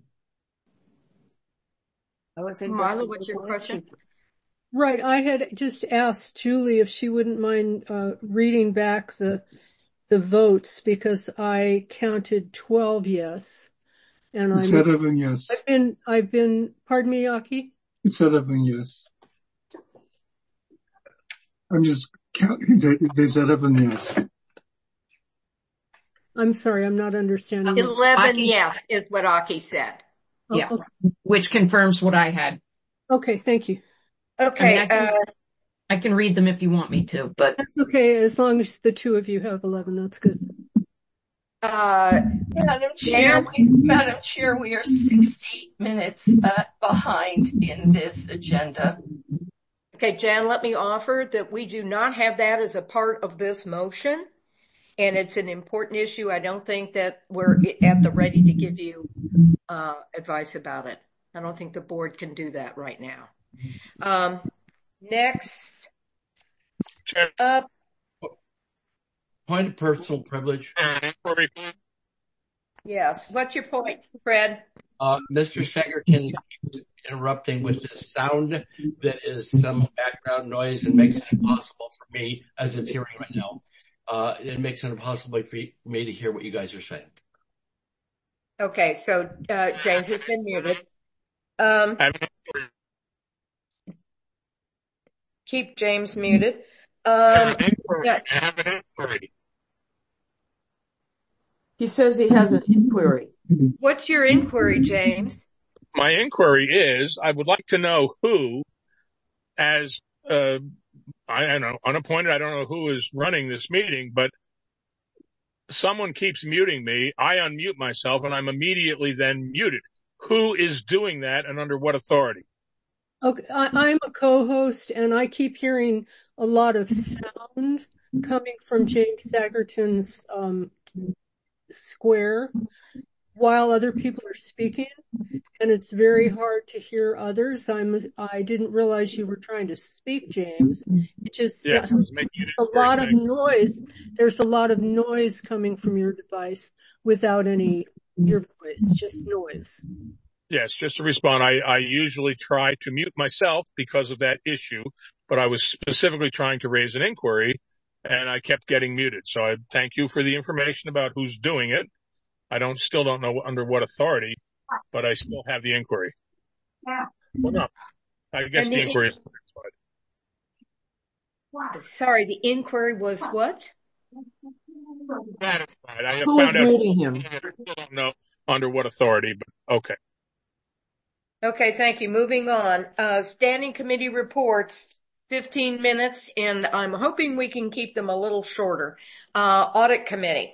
Marla, what's your question? right, I had just asked Julie if she wouldn't mind uh, reading back the the votes because I counted twelve yes. And I'm, It's eleven yes. I've been, I've been, pardon me, Yaki? It's eleven yes. I'm just counting, there's eleven yes. I'm sorry, I'm not understanding. eleven Aki, yes is what Aki said. Oh, yeah, okay. which confirms what I had. Okay, thank you. Okay. I mean, I can, uh, I can read them if you want me to, but That's okay, as long as the two of you have eleven, that's good. uh, Madam Chair, we, Madam Chair, we are sixty minutes uh, behind in this agenda. Okay, Jan, let me offer that we do not have that as a part of this motion, and it's an important issue. I don't think that we're at the ready to give you uh, advice about it. I don't think the board can do that right now. Um, next up. Point of personal privilege. Yes, what's your point, Fred? Uh, Mister Sagerton keeps interrupting with this sound that is some background noise and makes it impossible for me, as it's hearing right now. Uh, it makes it impossible for me to hear what you guys are saying. Okay, so uh, James has been muted. Um, keep James muted. Um, yeah. He says he has an inquiry. What's your inquiry, James? My inquiry is, I would like to know who, as, uh, I don't know, unappointed, I don't know who is running this meeting, but someone keeps muting me. I unmute myself and I'm immediately then muted. Who is doing that and under what authority? Okay, I, I'm a co-host and I keep hearing a lot of sound coming from James Sagerton's um, square while other people are speaking, and it's very hard to hear others. I'm, I didn't realize you were trying to speak, James. It just, yes, uh, just a lot of noise. There's a lot of noise coming from your device without any, your voice, just noise. Yes, just to respond, I, I usually try to mute myself because of that issue, but I was specifically trying to raise an inquiry and I kept getting muted. So I thank you for the information about who's doing it. I don't, still don't know under what authority, but I still have the inquiry. Well, no, I guess the, the inquiry is satisfied. Sorry, the inquiry was what? Satisfied. I have Who found is out. muting him? I still don't know under what authority, but okay. Okay, thank you. Moving on. Uh, standing committee reports, fifteen minutes, and I'm hoping we can keep them a little shorter. Uh, audit committee.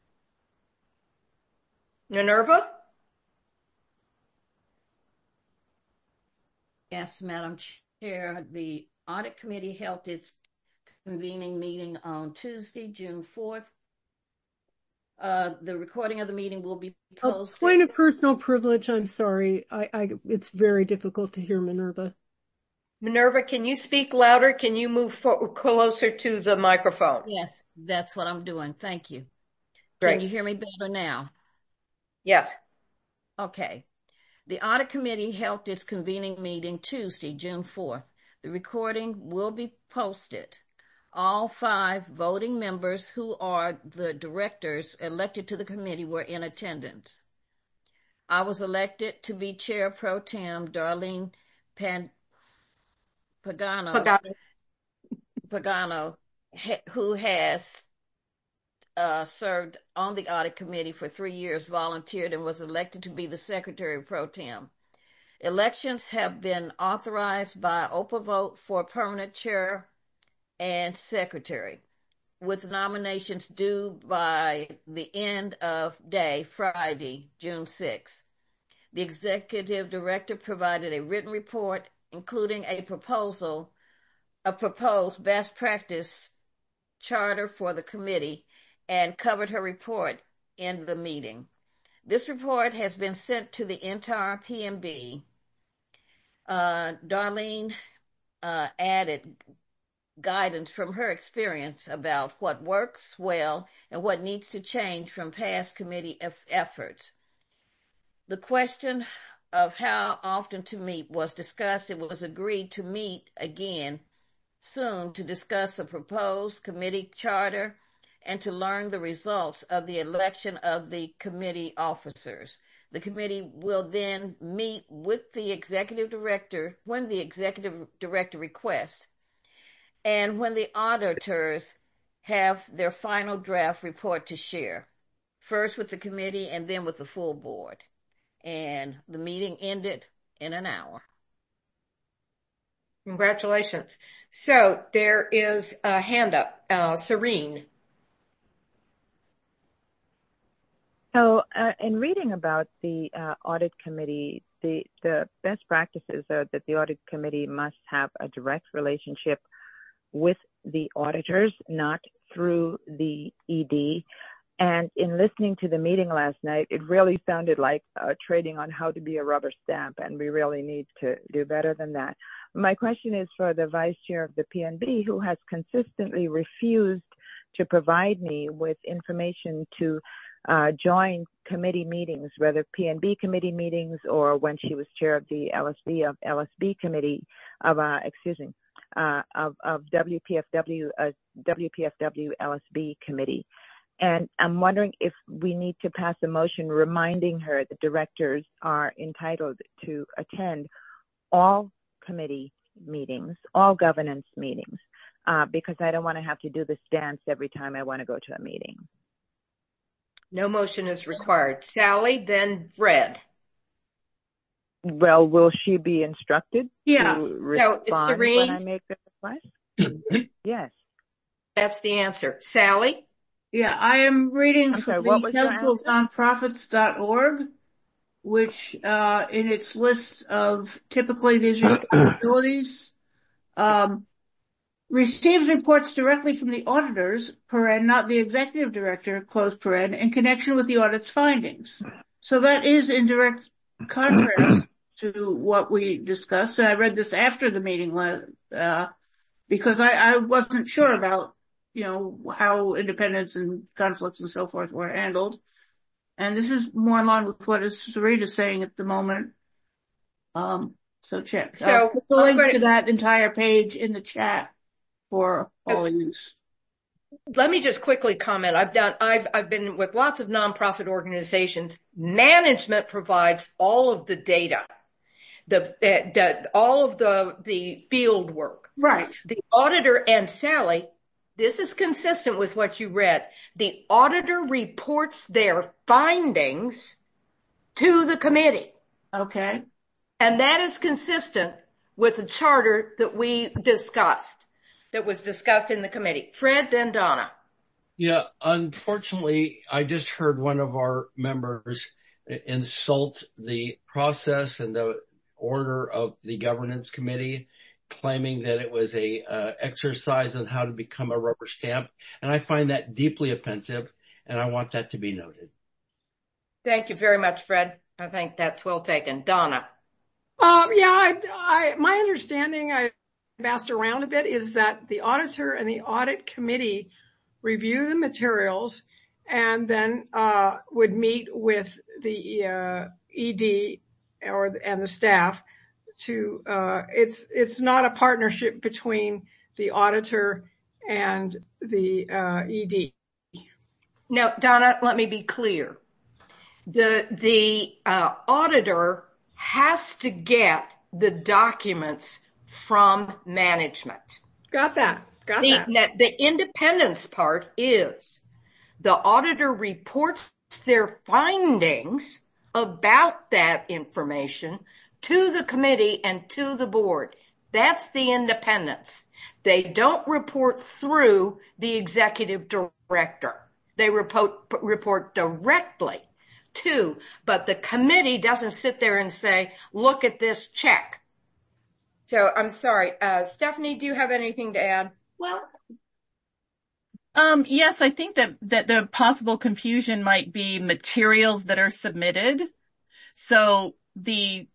Minerva? Yes, Madam Chair. The audit committee held its convening meeting on Tuesday, June fourth. Uh, the recording of the meeting will be posted. A point of personal privilege. I'm sorry. I, I, it's very difficult to hear Minerva. Minerva, can you speak louder? Can you move for, closer to the microphone? Yes, that's what I'm doing. Thank you. Great. Can you hear me better now? Yes. Okay. The audit committee held its convening meeting Tuesday, June fourth. The recording will be posted. All five voting members who are the directors elected to the committee were in attendance. I was elected to be chair pro tem. Darlene Pan- Pagano, Pagano. Pagano, who has uh, served on the audit committee for three years, volunteered and was elected to be the secretary pro tem. Elections have been authorized by open vote for permanent chair and secretary, with nominations due by the end of day, Friday, June sixth. The executive director provided a written report, including a proposal, a proposed best practice charter for the committee, and covered her report in the meeting. This report has been sent to the entire P N B. Uh, Darlene uh, added guidance from her experience about what works well and what needs to change from past committee efforts. The question of how often to meet was discussed. It was agreed to meet again soon to discuss the proposed committee charter and to learn the results of the election of the committee officers. The committee will then meet with the executive director when the executive director requests and when the auditors have their final draft report to share, first with the committee and then with the full board. And the meeting ended in an hour. Congratulations. So there is a hand up. Uh, Serene. So uh, in reading about the uh, audit committee, the, the best practices are that the audit committee must have a direct relationship with the auditors, not through the E D. And in listening to the meeting last night, it really sounded like uh, trading on how to be a rubber stamp, and we really need to do better than that. My question is for the vice chair of the P N B, who has consistently refused to provide me with information to uh, join committee meetings, whether P N B committee meetings or when she was chair of the L S B of L S B committee of, uh, excuse me, uh, of, of W P F W, uh, W P F W L S B committee. And I'm wondering if we need to pass a motion reminding her that directors are entitled to attend all committee meetings, all governance meetings, uh, because I don't want to have to do this dance every time I want to go to a meeting. No motion is required. Sally, then Fred. Well, will she be instructed yeah. to respond no, Serene. when I make the request? Yes. That's the answer. Sally? Yeah, I am reading I'm from sorry, the council of nonprofits dot org, which uh, in its list of typically these responsibilities, um, receives reports directly from the auditors, paren, not the executive director, close paren, in connection with the audit's findings. So that is in direct contrast to what we discussed. And I read this after the meeting, uh, because I, I wasn't sure about, you know, how independence and conflicts and so forth were handled. And this is more in line with what Serena is saying at the moment. Um, so check. So I'll put the link to, to that entire page in the chat for all use. Let me just quickly comment. I've done, I've, I've been with lots of nonprofit organizations. Management provides all of the data, the, the all of the, the field work. Right. The auditor and Sally, this is consistent with what you read. The auditor reports their findings to the committee. Okay. And that is consistent with the charter that we discussed, that was discussed in the committee. Fred, then Donna. Yeah, unfortunately, I just heard one of our members insult the process and the order of the governance committee, claiming that it was a uh, exercise on how to become a rubber stamp. And I find that deeply offensive, and I want that to be noted. Thank you very much, Fred. I think that's well taken. Donna. Um, yeah, I, I, my understanding, I've asked around a bit, is that the auditor and the audit committee review the materials and then uh, would meet with the uh, E D or and the staff to. Uh, it's it's not a partnership between the auditor and the uh, E D. Now, Donna, let me be clear. The, the uh, auditor has to get the documents from management. Got that. Got the, that. The independence part is the auditor reports their findings about that information to the committee and to the board. That's the independence. They don't report through the executive director. They report, report directly to, but the committee doesn't sit there and say, look at this check. So I'm sorry. Uh, Stephanie, do you have anything to add? Well, um, yes, I think that, that the possible confusion might be materials that are submitted. So the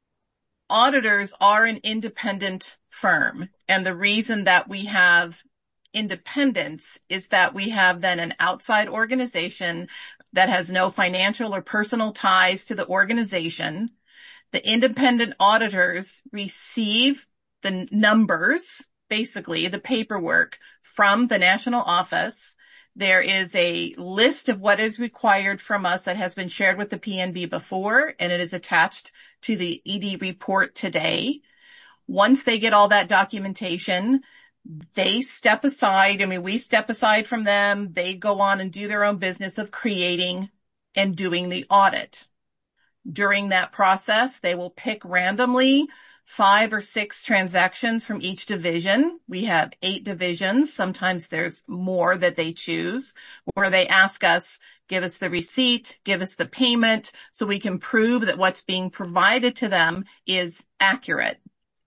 auditors are an independent firm. And the reason that we have independence is that we have then an outside organization that has no financial or personal ties to the organization. The independent auditors receive the numbers, basically the paperwork from the national office. There is a list of what is required from us that has been shared with the P N B before, and it is attached to the E D report today. Once they get all that documentation, they step aside. I mean, we step aside from them. They go on and do their own business of creating and doing the audit. During that process, they will pick randomly five or six transactions from each division. We have eight divisions. Sometimes there's more that they choose, where they ask us, give us the receipt, give us the payment, so we can prove that what's being provided to them is accurate.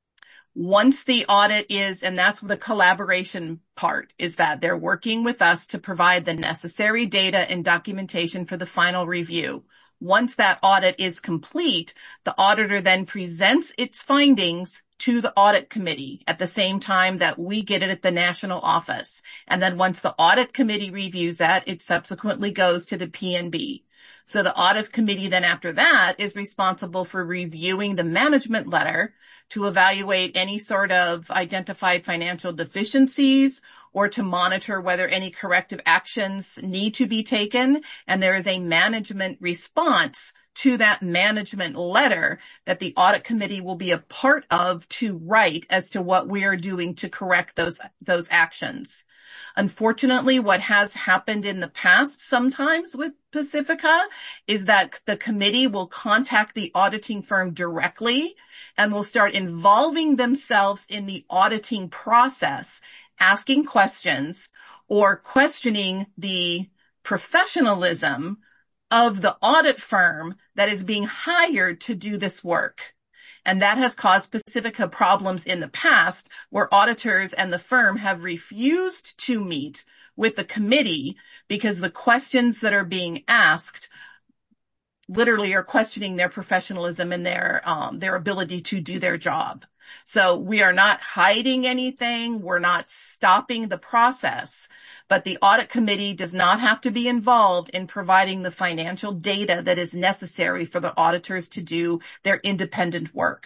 Once the audit is, and that's the collaboration part, is that they're working with us to provide the necessary data and documentation for the final review. Once that audit is complete, the auditor then presents its findings to the audit committee at the same time that we get it at the national office. And then once the audit committee reviews that, it subsequently goes to the P N B. So the audit committee then after that is responsible for reviewing the management letter to evaluate any sort of identified financial deficiencies or to monitor whether any corrective actions need to be taken. And there is a management response to that management letter that the audit committee will be a part of to write as to what we are doing to correct those, those actions. Unfortunately, what has happened in the past sometimes with Pacifica is that the committee will contact the auditing firm directly and will start involving themselves in the auditing process, asking questions or questioning the professionalism of the audit firm that is being hired to do this work. And that has caused Pacifica problems in the past where auditors and the firm have refused to meet with the committee because the questions that are being asked literally are questioning their professionalism and their, um, their ability to do their job. So we are not hiding anything. We're not stopping the process, but the audit committee does not have to be involved in providing the financial data that is necessary for the auditors to do their independent work.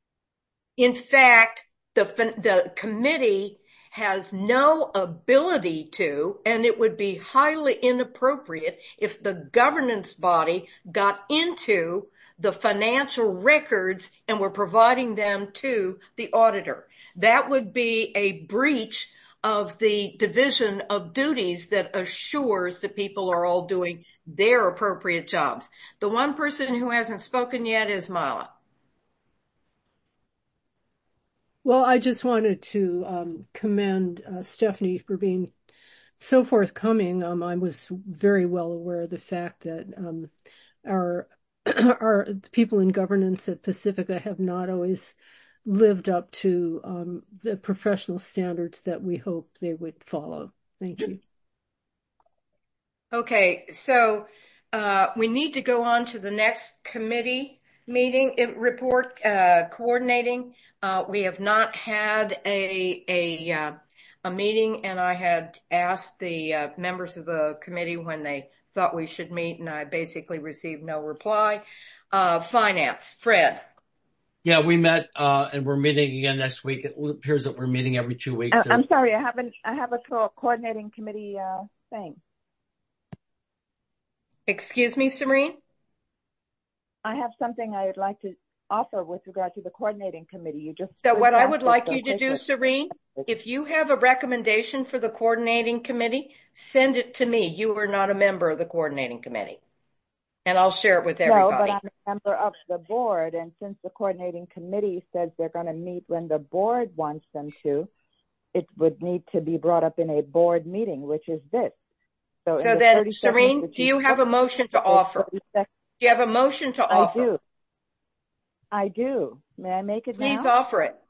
In fact, the, the committee has no ability to, and it would be highly inappropriate if the governance body got into the financial records and were providing them to the auditor. That would be a breach of the division of duties that assures that people are all doing their appropriate jobs. The one person who hasn't spoken yet is Mala. Well, I just wanted to um, commend uh, Stephanie for being so forthcoming. Um, I was very well aware of the fact that um, our our people in governance at Pacifica have not always lived up to um, the professional standards that we hope they would follow. Thank you. Okay, so uh, we need to go on to the next committee meeting report, uh, coordinating. Uh, we have not had a a uh, a meeting, and I had asked the uh, members of the committee when they thought we should meet, and I basically received no reply. Uh, finance, Fred. Yeah, we met, uh, and we're meeting again next week. It appears that we're meeting every two weeks. Uh, so. I'm sorry, I haven't, I have a co- coordinating committee, uh, thing. Excuse me, Serene? I have something I would like to offer with regard to the coordinating committee. You just so what I would like you to do, Serene, if you have a recommendation for the coordinating committee, send it to me. You are not a member of the coordinating committee, and I'll share it with everybody. No, but I'm a member of the board, and since the coordinating committee says they're going to meet when the board wants them to, it would need to be brought up in a board meeting, which is this. So, so the then, Serene, do you have a motion to offer? Do you have a motion to offer? I do. I do. May I make it now? Please offer it.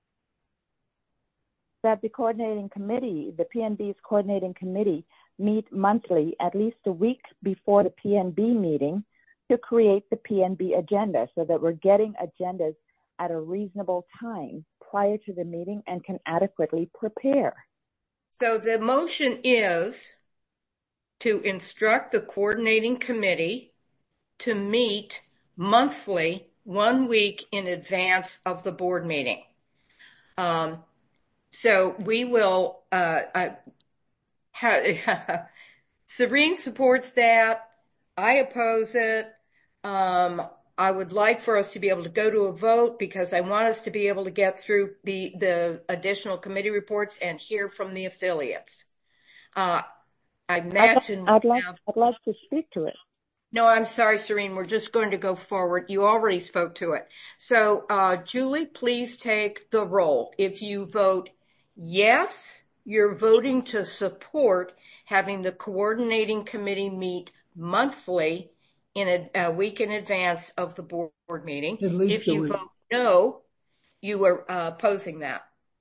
That the coordinating committee, the P N B's coordinating committee, meet monthly, at least a week before the P N B meeting, to create the P N B agenda so that we're getting agendas at a reasonable time prior to the meeting and can adequately prepare. So the motion is to instruct the coordinating committee to meet monthly, one week in advance of the board meeting. Um, so we will, uh, uh ha- Serene supports that. I oppose it. Um, I would like for us to be able to go to a vote because I want us to be able to get through the, the additional committee reports and hear from the affiliates. Uh, I imagine I'd, I'd like, have, I'd like to speak to it. No, I'm sorry, Serene. We're just going to go forward. You already spoke to it. So, uh, Julie, please take the roll. If you vote yes, you're voting to support having the coordinating committee meet monthly in a, a week in advance of the board meeting. At least if you week. vote no, you are uh, opposing that.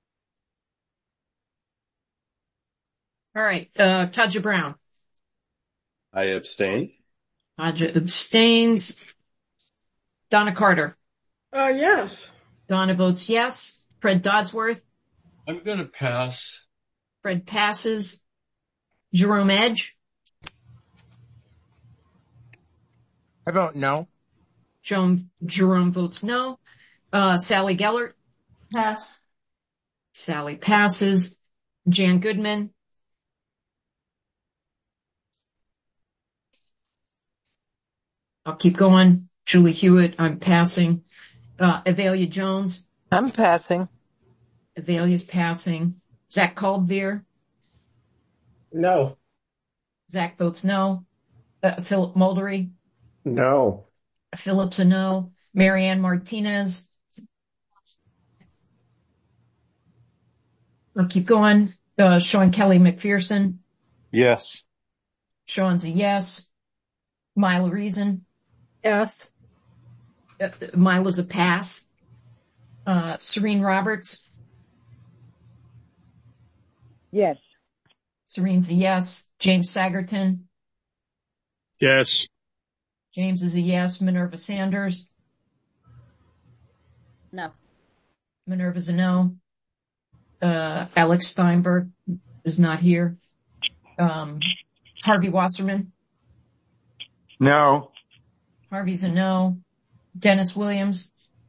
All right. Uh, Taja Brown. I abstain. Taja abstains. Donna Carter. Uh, yes. Donna votes yes. Fred Dodsworth. I'm going to pass. Fred passes. Jerome Edge. I vote no. Jerome, Jerome votes no. Uh, Sally Gellert. Pass. Sally passes. Jan Goodman. I'll keep going. Julie Hewitt, I'm passing. Uh, Avelia Jones. I'm passing. Avelia's passing. Zach Caldveer. No. Zach votes no. Uh, Philip Muldery. No. Philip's a no. Marianne Martinez. I'll keep going. Uh, Sean Kelly McPherson. Yes. Sean's a yes. Myla Reason. Yes. Uh, Myla's a pass. Uh, Serene Roberts. Yes. Serene's a yes. James Sagerton. Yes. James is a yes. Minerva Sanders. No. Minerva's a no. Uh, Alex Steinberg is not here. Um, Harvey Wasserman. No. Harvey's a no. Dennis Williams.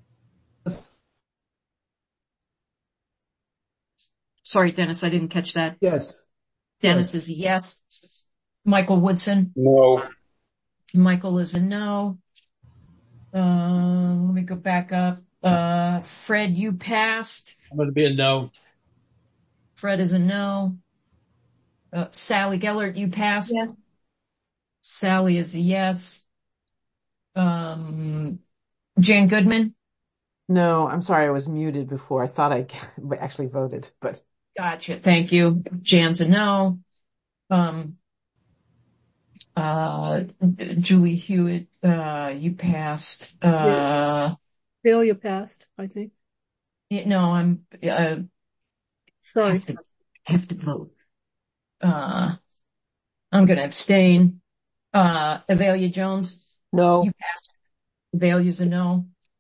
Sorry, Dennis, I didn't catch that. Yes. Dennis yes. is a yes. Michael Woodson. No. Michael is a no. Uh, let me go back up. Uh, Fred, you passed. I'm going to be a no. Fred is a no. Uh, Sally Gellert, you passed. Yeah. Sally is a yes. Um, Jan Goodman. No, I'm sorry. I was muted before. I thought I actually voted, but. Gotcha. Thank you. Jan's a no. Um, uh, Julie Hewitt, uh, you passed. Uh, Bill, you passed, I think. Yeah, no, I'm, uh, sorry. Have to, have to vote. Uh, I'm going to abstain. Uh, Avelia Jones. No. You passed. Avelia's a no.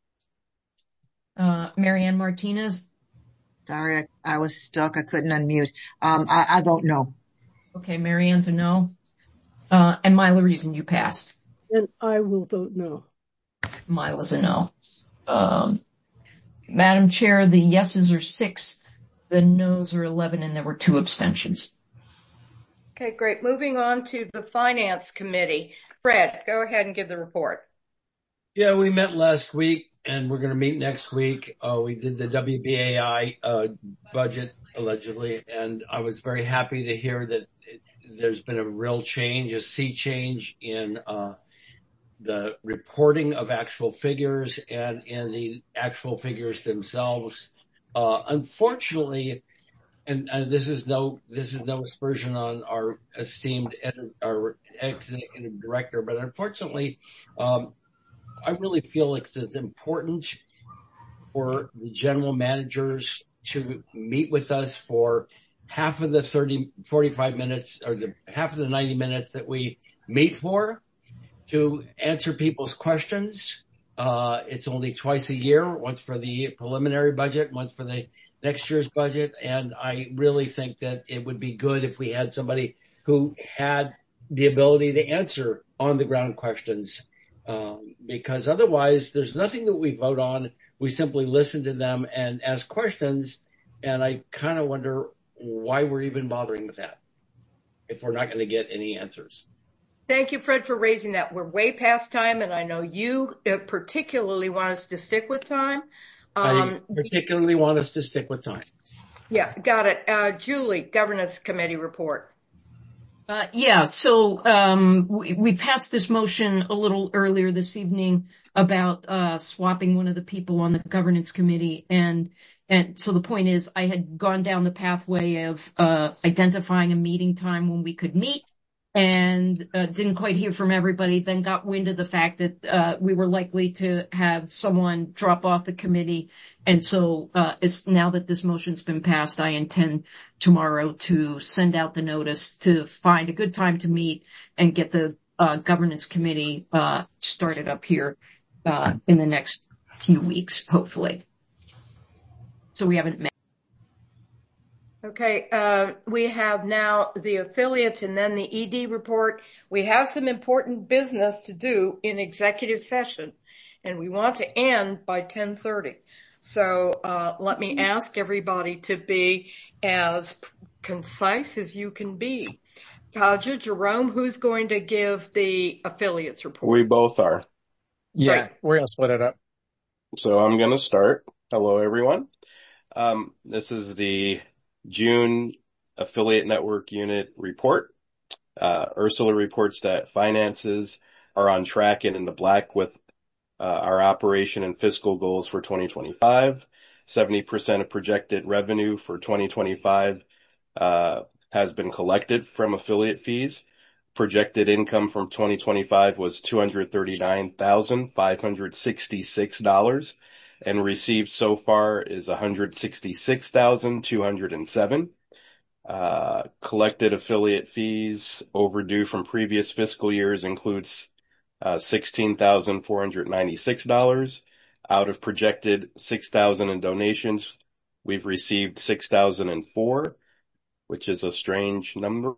Uh, Marianne Martinez. Sorry, I, I was stuck. I couldn't unmute. Um, I, I vote no. Okay, Marianne's a no. Uh, and Myla Reason, you passed. And I will vote no. Myla's a no. Um, Madam Chair, the yeses are six, the noes are eleven, and there were two abstentions. Okay, great. Moving on to the Finance Committee. Fred, go ahead and give the report. Yeah, we met last week and we're going to meet next week. Uh, we did the W B A I uh, budget allegedly, and I was very happy to hear that it, there's been a real change, a sea change in uh, the reporting of actual figures and in the actual figures themselves. Uh, unfortunately, and, and this is no this is no aspersion on our esteemed ed- our executive director, but unfortunately, um, I really feel like it's important for the general managers to meet with us for half of the thirty, forty-five minutes or the half of the ninety minutes that we meet for to answer people's questions. Uh, it's only twice a year, once for the preliminary budget, once for the next year's budget. And I really think that it would be good if we had somebody who had the ability to answer on the ground questions. Um, because otherwise there's nothing that we vote on. We simply listen to them and ask questions. And I kind of wonder why we're even bothering with that if we're not going to get any answers. Thank you, Fred, for raising that. We're way past time, and I know you particularly want us to stick with time. Um, I particularly want us to stick with time. Yeah, got it. Uh, Julie, Governance Committee report. Uh, yeah, so um, we, we passed this motion a little earlier this evening about uh, swapping one of the people on the governance committee, and and so the point is, I had gone down the pathway of uh, identifying a meeting time when we could meet, and uh, didn't quite hear from everybody. Then got wind of the fact that uh, we were likely to have someone drop off the committee, and so uh, it's now that this motion's been passed, I intend tomorrow to send out the notice to find a good time to meet and get the uh, governance committee uh, started up here uh, in the next few weeks, hopefully. So we haven't met. Okay, uh, we have now the affiliates and then the E D report. We have some important business to do in executive session, and we want to end by ten thirty. So uh, let me ask everybody to be as concise as you can be. Kaja, Jerome, who's going to give the affiliates report? We both are. Yeah, Right. we're going to split it up. So I'm going to start. Hello, everyone. Um, this is the June Affiliate Network Unit report. Uh, Ursula reports that finances are on track and in the black with uh, our operation and fiscal goals for twenty twenty-five. seventy percent of projected revenue for twenty twenty-five uh, has been collected from affiliate fees. Projected income from twenty twenty-five was two hundred thirty-nine thousand five hundred sixty-six dollars. And received so far is one hundred sixty-six thousand two hundred seven. Uh, collected affiliate fees overdue from previous fiscal years includes uh, sixteen thousand four hundred ninety-six dollars. Out of projected six thousand in donations, we've received six thousand four, which is a strange number.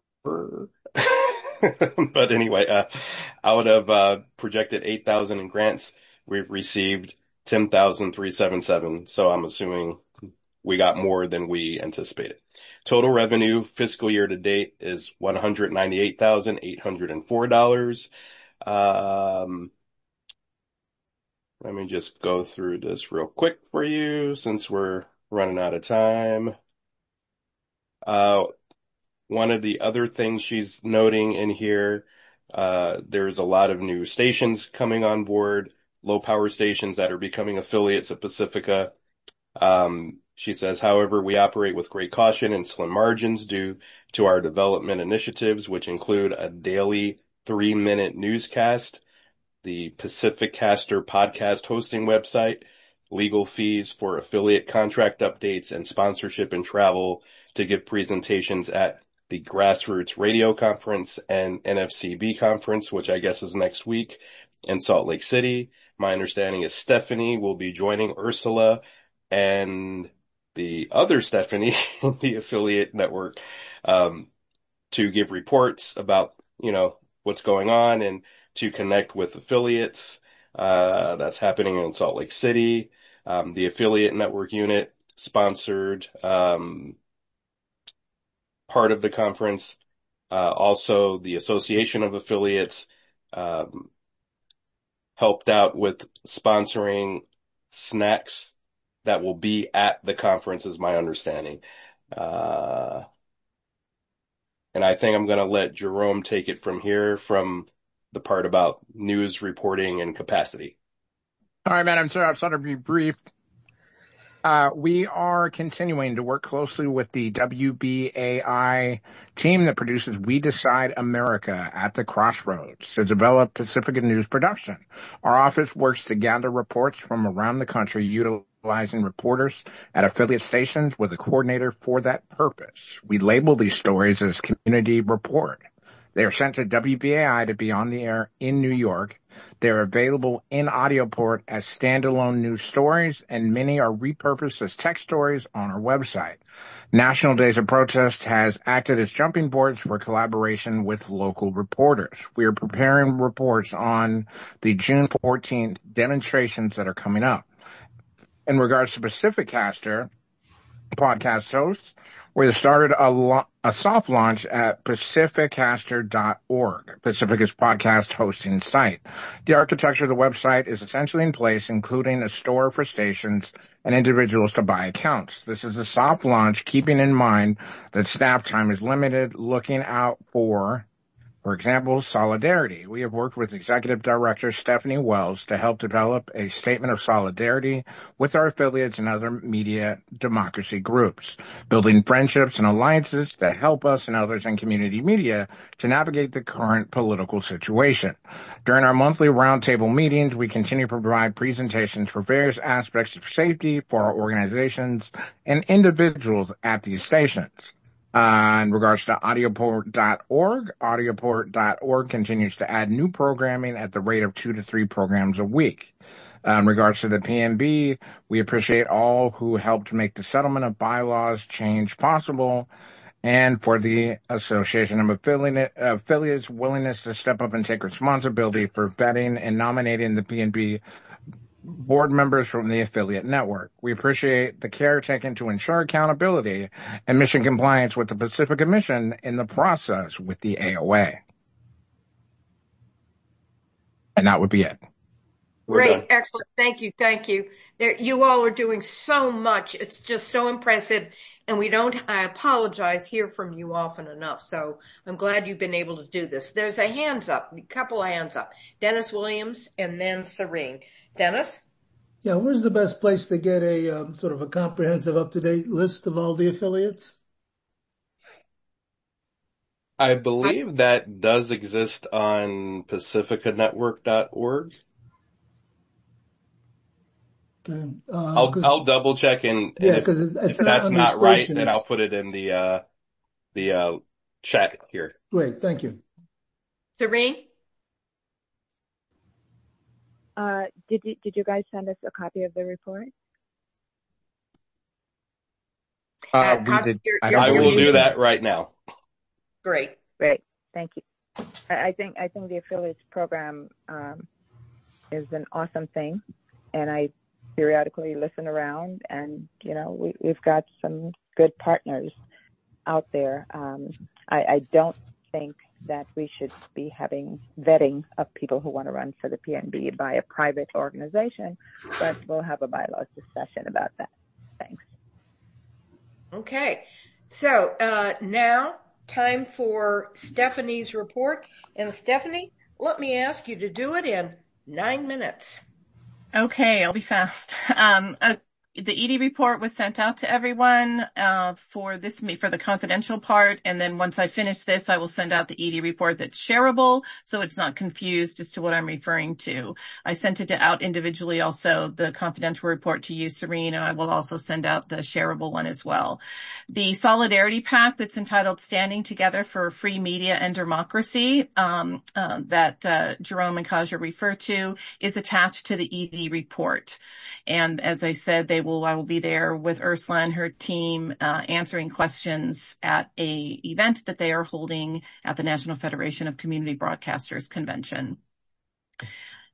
But anyway, uh, out of uh, projected eight thousand in grants, we've received ten thousand three hundred seventy-seven. So I'm assuming we got more than we anticipated. Total revenue fiscal year to date is one hundred ninety-eight thousand eight hundred four dollars. Um, let me just go through this real quick for you since we're running out of time. Uh, one of the other things she's noting in here, uh, there's a lot of new stations coming on board. Low power stations that are becoming affiliates of Pacifica. Um, she says, however, we operate with great caution and slim margins due to our development initiatives, which include a daily three minute newscast, the Pacific Caster podcast hosting website, legal fees for affiliate contract updates, and sponsorship and travel to give presentations at the Grassroots Radio Conference and N F C B Conference, which I guess is next week in Salt Lake City. My understanding is Stephanie will be joining Ursula and the other Stephanie in the affiliate network, um, to give reports about, you know, what's going on and to connect with affiliates. Uh, that's happening in Salt Lake City. Um, the affiliate network unit sponsored, um, part of the conference. Uh, also the Association of Affiliates, um, helped out with sponsoring snacks that will be at the conference, is my understanding. Uh, and I think I'm going to let Jerome take it from here, from the part about news reporting and capacity. All right, Madam Chair, I'll try to be brief. Uh, we are continuing to work closely with the W B A I team that produces We Decide America at the Crossroads to develop Pacifica News production. Our office works to gather reports from around the country, utilizing reporters at affiliate stations with a coordinator for that purpose. We label these stories as community report. They are sent to W B A I to be on the air in New York. They're available in audio port as standalone news stories, and many are repurposed as text stories on our website. National Days of Protest has acted as jumping boards for collaboration with local reporters. We are preparing reports on the June fourteenth demonstrations that are coming up. In regards to Pacificaster podcast hosts, we started a, lo- a soft launch at pacificaster dot org, Pacifica's podcast hosting site. The architecture of the website is essentially in place, including a store for stations and individuals to buy accounts. This is a soft launch, keeping in mind that staff time is limited, looking out for, for example, solidarity. We have worked with Executive Director Stephanie Wells to help develop a statement of solidarity with our affiliates and other media democracy groups, building friendships and alliances to help us and others in community media to navigate the current political situation. During our monthly roundtable meetings, we continue to provide presentations for various aspects of safety for our organizations and individuals at these stations. Uh, in regards to audioport dot org, audioport dot org continues to add new programming at the rate of two to three programs a week. Uh, in regards to the P N B, we appreciate all who helped make the settlement of bylaws change possible, and for the Association of Affiliate, Affiliates' willingness to step up and take responsibility for vetting and nominating the P N B board members from the affiliate network. We appreciate the care taken to ensure accountability and mission compliance with the Pacifica mission in the process with the A O A. And that would be it. Great. Excellent. Thank you. Thank you. There, you all are doing so much. It's just so impressive. And we don't, I apologize, hear from you often enough. So I'm glad you've been able to do this. There's a hands up, a couple of hands up. Dennis Williams and then Serene. Dennis? Yeah, where's the best place to get a um, sort of a comprehensive, up-to-date list of all the affiliates? I believe that does exist on pacifica network dot org. Okay. Um, I'll I'll double check, and, and yeah, if, it's, it's if not that's not right, stations. then I'll put it in the uh, the uh, chat here. Great, thank you. Serene? Uh, did you did you guys send us a copy of the report? Uh, we did. You're, I, you're, I you're will do using- that right now. Great. Great, thank you. I, I think I think the affiliates program um, is an awesome thing, and I periodically listen around, and you know we, we've got some good partners out there. Um, I, I don't think that we should be having vetting of people who want to run for the P N B by a private organization, but we'll have a bylaws discussion about that. Thanks. Okay. So uh, now time for Stephanie's report. And Stephanie, let me ask you to do it in nine minutes. Okay, I'll be fast. Um, uh, the E D report was sent out to everyone uh, for this for the confidential part, and then once I finish this, I will send out the E D report that's shareable, so it's not confused as to what I'm referring to. I sent it out individually, also the confidential report to you, Serene, and I will also send out the shareable one as well. The Solidarity Pact that's entitled "Standing Together for Free Media and Democracy" um, uh, that uh, Jerome and Kaja refer to is attached to the E D report, and as I said, they will. I will be there with Ursula and her team uh, answering questions at a event that they are holding at the National Federation of Community Broadcasters Convention.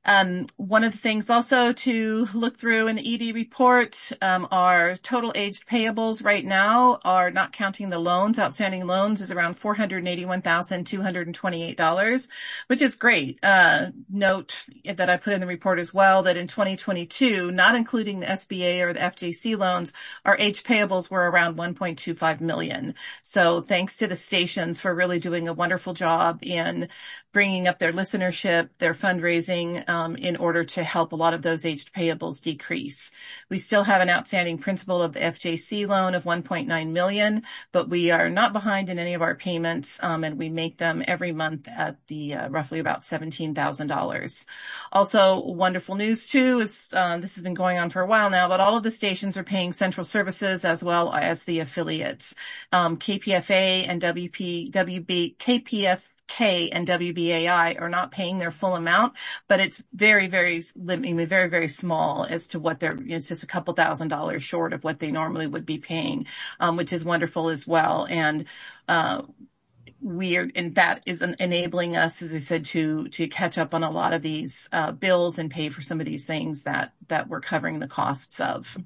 Um, one of the things also to look through in the E D report, um, are total aged payables right now are not counting the loans. Outstanding loans is around four hundred eighty-one thousand two hundred twenty-eight dollars, which is great. Uh, note that I put in the report as well that in twenty twenty-two, not including the S B A or the F J C loans, our aged payables were around one point two five million. So thanks to the stations for really doing a wonderful job in bringing up their listenership, their fundraising, um, in order to help a lot of those aged payables decrease. We still have an outstanding principal of the F J C loan of one point nine million, but we are not behind in any of our payments, um, and we make them every month at the uh, roughly about seventeen thousand dollars. Also, wonderful news too is uh, this has been going on for a while now, but all of the stations are paying central services as well as the affiliates. Um, K P F A and W P, W B, K P F K and W B A I are not paying their full amount, but it's very, very, very, very small as to what they're, it's just a couple thousand dollars short of what they normally would be paying, um, which is wonderful as well. And, uh, we are, and that is enabling us, as I said, to, to catch up on a lot of these, uh, bills and pay for some of these things that, that we're covering the costs of.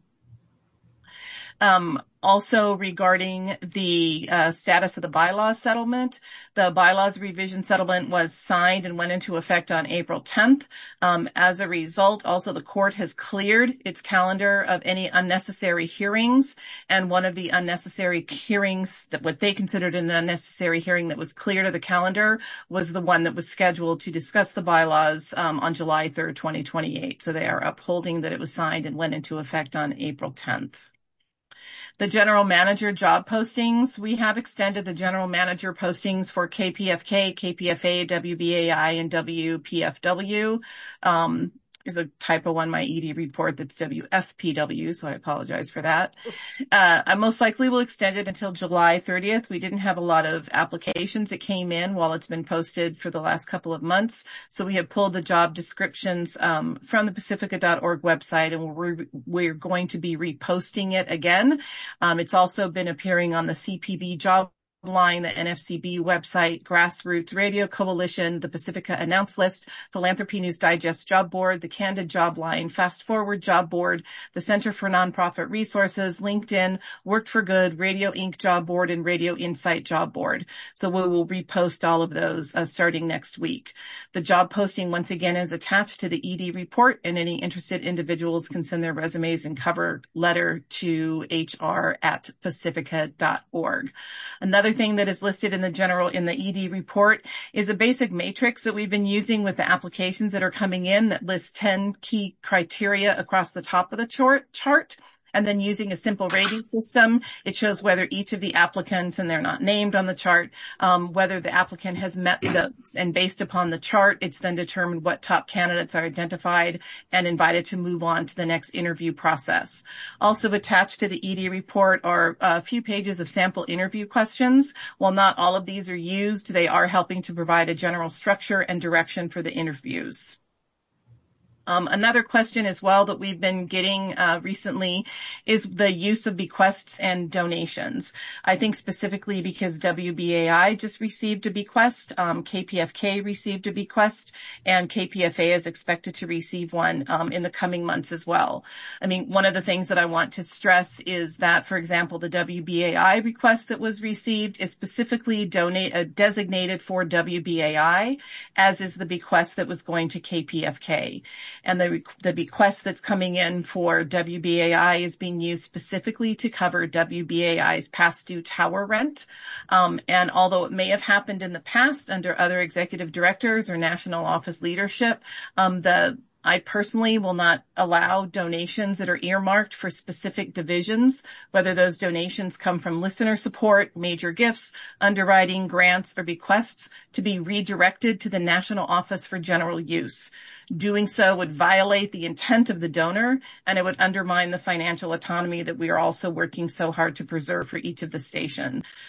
Um, also regarding the uh, status of the bylaws settlement, the bylaws revision settlement was signed and went into effect on April tenth. Um, as a result, also the court has cleared its calendar of any unnecessary hearings, and one of the unnecessary hearings that what they considered an unnecessary hearing that was cleared of the calendar was the one that was scheduled to discuss the bylaws um, on July third, twenty twenty-eight. So they are upholding that it was signed and went into effect on April tenth. The general manager job postings, we have extended the general manager postings for K P F K, K P F A, W B A I, and W P F W. Um, there's a typo on my E D report that's W F P W, so I apologize for that. Uh, I most likely will extend it until July thirtieth. We didn't have a lot of applications that came in while it's been posted for the last couple of months, so we have pulled the job descriptions um, from the pacifica dot org website, and we're, we're going to be reposting it again. Um, it's also been appearing on the C P B job line, the N F C B website, Grassroots Radio Coalition, the Pacifica Announce List, Philanthropy News Digest Job Board, the Candid Job Line, Fast Forward Job Board, the Center for Nonprofit Resources, LinkedIn, Worked for Good, Radio Incorporated Job Board, and Radio Insight Job Board. So we will repost all of those uh, starting next week. The job posting, once again, is attached to the E D report, and any interested individuals can send their resumes and cover letter to H R at pacifica dot org. Another thing that is listed in the general, in the E D report is a basic matrix that we've been using with the applications that are coming in that lists ten key criteria across the top of the chart, chart. And then using a simple rating system, it shows whether each of the applicants, and they're not named on the chart, um, whether the applicant has met those. And based upon the chart, it's then determined what top candidates are identified and invited to move on to the next interview process. Also attached to the E D report are a few pages of sample interview questions. While not all of these are used, they are helping to provide a general structure and direction for the interviews. Um, another question as well that we've been getting uh, recently is the use of bequests and donations. I think specifically because W B A I just received a bequest, um, K P F K received a bequest, and K P F A is expected to receive one um, in the coming months as well. I mean, one of the things that I want to stress is that, for example, the W B A I request that was received is specifically donate, uh, designated for W B A I, as is the bequest that was going to K P F K. And the, the bequest that's coming in for W B A I is being used specifically to cover W B A I's past due tower rent. Um, and although it may have happened in the past under other executive directors or national office leadership, um, the I personally will not allow donations that are earmarked for specific divisions, whether those donations come from listener support, major gifts, underwriting, grants, or bequests, to be redirected to the National Office for General Use. Doing so would violate the intent of the donor, and it would undermine the financial autonomy that we are also working so hard to preserve for each of the station.